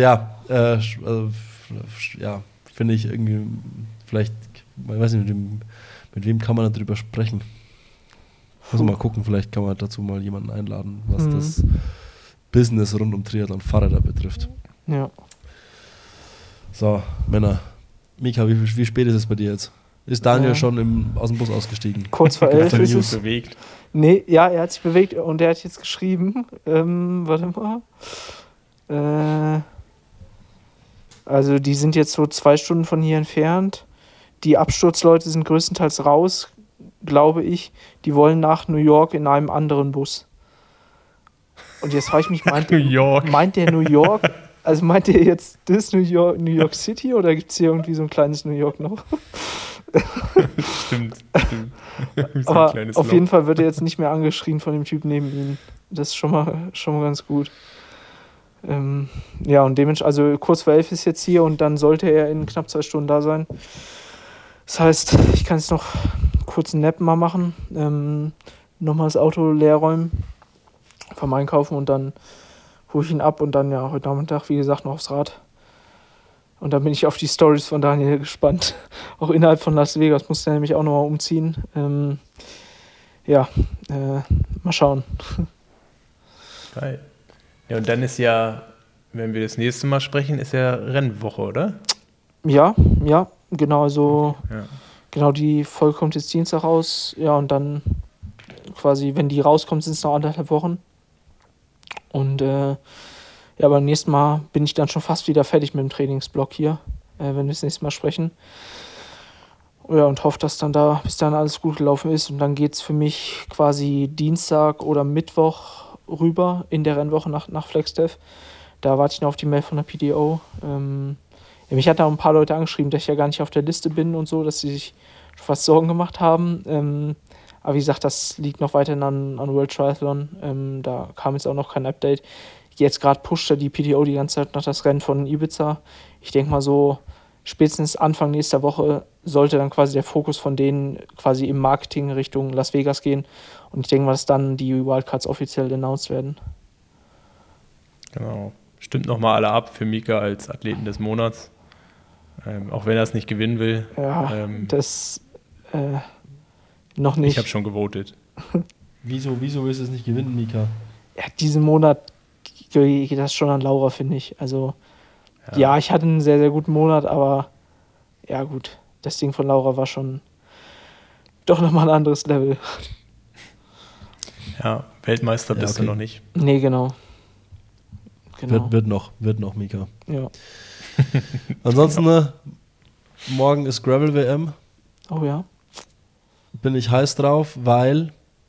finde ich irgendwie, vielleicht, ich weiß nicht, mit wem kann man darüber sprechen? Muss mal gucken, vielleicht kann man dazu mal jemanden einladen, was das Business rund um Triathlon Fahrräder betrifft. Ja. So, Männer. Mika, wie spät ist es bei dir jetzt? Ist Daniel schon aus dem Bus ausgestiegen? Kurz vor 11 ist es. Bewegt. Nee, ja, er hat sich bewegt und er hat jetzt geschrieben. Warte mal. Also die sind jetzt so 2 Stunden von hier entfernt. Die Absturzleute sind größtenteils raus, glaube ich. Die wollen nach New York in einem anderen Bus. Und jetzt frage ich mich, meint der New York? Also meint ihr jetzt das New York City oder gibt es hier irgendwie so ein kleines New York noch? Stimmt. Aber auf jeden Fall wird er jetzt nicht mehr angeschrien von dem Typ neben ihm. Das ist schon mal ganz gut. Ja, und dementsprechend, also kurz vor 11 ist jetzt hier und dann sollte er in knapp 2 Stunden da sein. Das heißt, ich kann jetzt noch kurz einen Nap mal machen, nochmal das Auto leer räumen, vom Einkaufen und dann hole ich ihn ab und dann ja heute Nachmittag, wie gesagt, noch aufs Rad. Und dann bin ich auf die Stories von Daniel gespannt. Auch innerhalb von Las Vegas musste er nämlich auch nochmal umziehen. Mal schauen. Geil. Ja, und dann ist ja, wenn wir das nächste Mal sprechen, ist ja Rennwoche, oder? Ja, genau, also Ja. genau, die Folge kommt jetzt Dienstag raus, ja, und dann quasi, wenn die rauskommt, sind es noch 1,5 Wochen. Und ja, beim nächsten Mal bin ich dann schon fast wieder fertig mit dem Trainingsblock hier, wenn wir das nächste Mal sprechen. Ja, und hoffe, dass dann da bis dann alles gut gelaufen ist. Und dann geht es für mich quasi Dienstag oder Mittwoch rüber in der Rennwoche nach Flagstaff. Da warte ich noch auf die Mail von der PDO. Ja, mich hat da ein paar Leute angeschrieben, dass ich ja gar nicht auf der Liste bin und so, dass sie sich fast Sorgen gemacht haben. Aber wie gesagt, das liegt noch weiterhin an World Triathlon. Da kam jetzt auch noch kein Update. Jetzt gerade pusht ja die PDO die ganze Zeit nach das Rennen von Ibiza. Ich denke mal so, spätestens Anfang nächster Woche sollte dann quasi der Fokus von denen quasi im Marketing Richtung Las Vegas gehen. Und ich denke mal, dass dann die Wildcards offiziell announced werden. Genau. Stimmt nochmal alle ab für Mika als Athleten des Monats. Auch wenn er es nicht gewinnen will. Ja, das noch nicht. Ich habe schon gewotet. Wieso willst du es nicht gewinnen, Mika? Ja, diesen Monat geht das schon an Laura, finde ich. Also, ja, ich hatte einen sehr, sehr guten Monat, aber ja, gut. Das Ding von Laura war schon doch nochmal ein anderes Level. Ja, Weltmeister bist du noch nicht. Nee, genau. Wird noch, Mika. Ja. Ansonsten, morgen ist Gravel-WM. Oh ja. Bin ich heiß drauf, weil,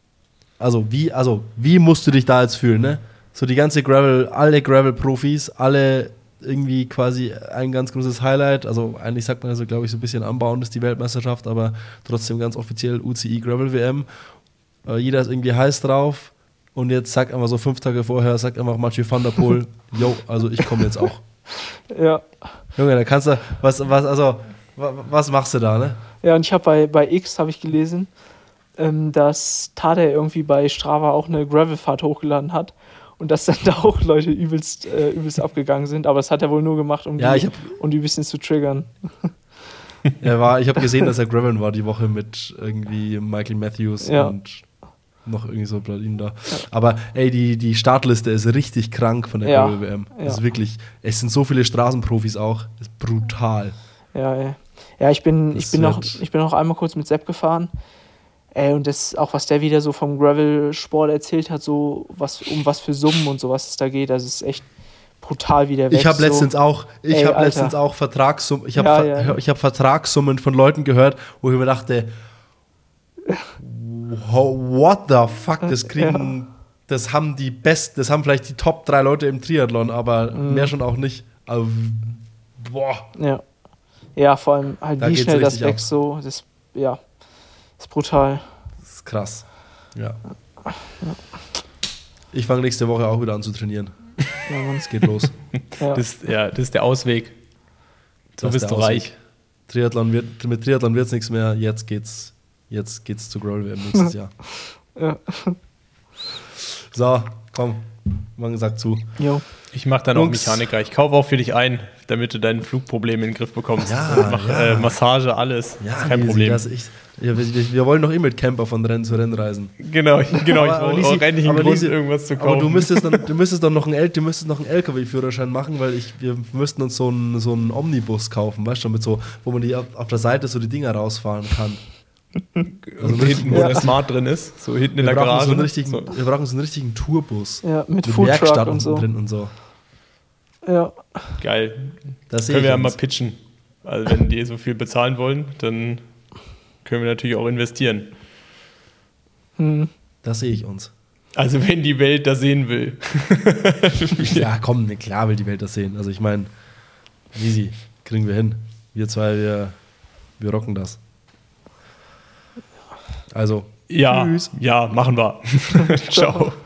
wie musst du dich da jetzt fühlen, ne? So die ganze alle Gravel-Profis, alle irgendwie quasi ein ganz großes Highlight. Also eigentlich sagt man ja so, glaube ich, so ein bisschen anbauen ist die Weltmeisterschaft, aber trotzdem ganz offiziell UCI Gravel-WM. Jeder ist irgendwie heiß drauf. Und jetzt sagt einfach so 5 Tage vorher, sagt einfach Mathieu van der Poel, yo, also ich komme jetzt auch. Ja. Junge, da kannst du, was machst du da, ne? Ja, und ich habe bei X habe ich gelesen, dass Tadej irgendwie bei Strava auch eine Gravelfahrt hochgeladen hat und dass dann da auch Leute übelst abgegangen sind, aber das hat er wohl nur gemacht, um die ein bisschen zu triggern. Ich habe gesehen, dass er graveln war die Woche mit irgendwie Michael Matthews und noch irgendwie so Berlin da. Ja. Aber ey, die Startliste ist richtig krank von der Gravel-WM. Das ist wirklich, es sind so viele Straßenprofis auch. Das ist brutal. Ja, ich bin noch einmal kurz mit Sepp gefahren. Und das auch, was der wieder so vom Gravel-Sport erzählt hat, so was für Summen und sowas es da geht, das ist echt brutal, wie der wächst. Ich habe letztens auch Vertragssummen, ich habe Vertragssummen von Leuten gehört, wo ich mir dachte, what the fuck, das haben vielleicht die Top 3 Leute im Triathlon, aber mehr schon auch nicht. Also, boah. Ja, vor allem halt, wie schnell das wächst, so, das ist brutal. Das ist krass. Ja. Ich fange nächste Woche auch wieder an zu trainieren. Ja, Mann. Es geht los. Das ist der Ausweg. So bist du reich. Mit Triathlon wird es nichts mehr. Jetzt geht's zu Gravel-WM nächstes Jahr. Ja. So, komm. Man sagt zu. Jo. Ich mache dann auch Mechaniker. Ich kaufe auch für dich ein, damit du deine Flugprobleme in den Griff bekommst. Ja, mach Massage, alles. Ja, kein Problem. Wir wollen doch mit Camper von Rennen zu Rennen reisen. Genau. Ich brauche auch endlich einen Grund, irgendwas zu kaufen. Aber du müsstest doch noch einen LKW-Führerschein machen, weil wir müssten uns so einen Omnibus kaufen, weißt du, mit so, wo man die auf der Seite so die Dinger rausfahren kann. Also hinten, wo der Smart drin ist, so hinten in der Garage. Wir brauchen so einen richtigen Tourbus. Ja, mit Foodtruck und so. Drin und so. Ja. Geil. Das können wir ja mal pitchen. Also wenn die so viel bezahlen wollen, dann können wir natürlich auch investieren. Das sehe ich uns. Also wenn die Welt das sehen will. Ja, komm, klar will die Welt das sehen. Also ich meine, easy, kriegen wir hin. Wir zwei, wir rocken das. Also, tschüss. Ja, machen wir. Ciao.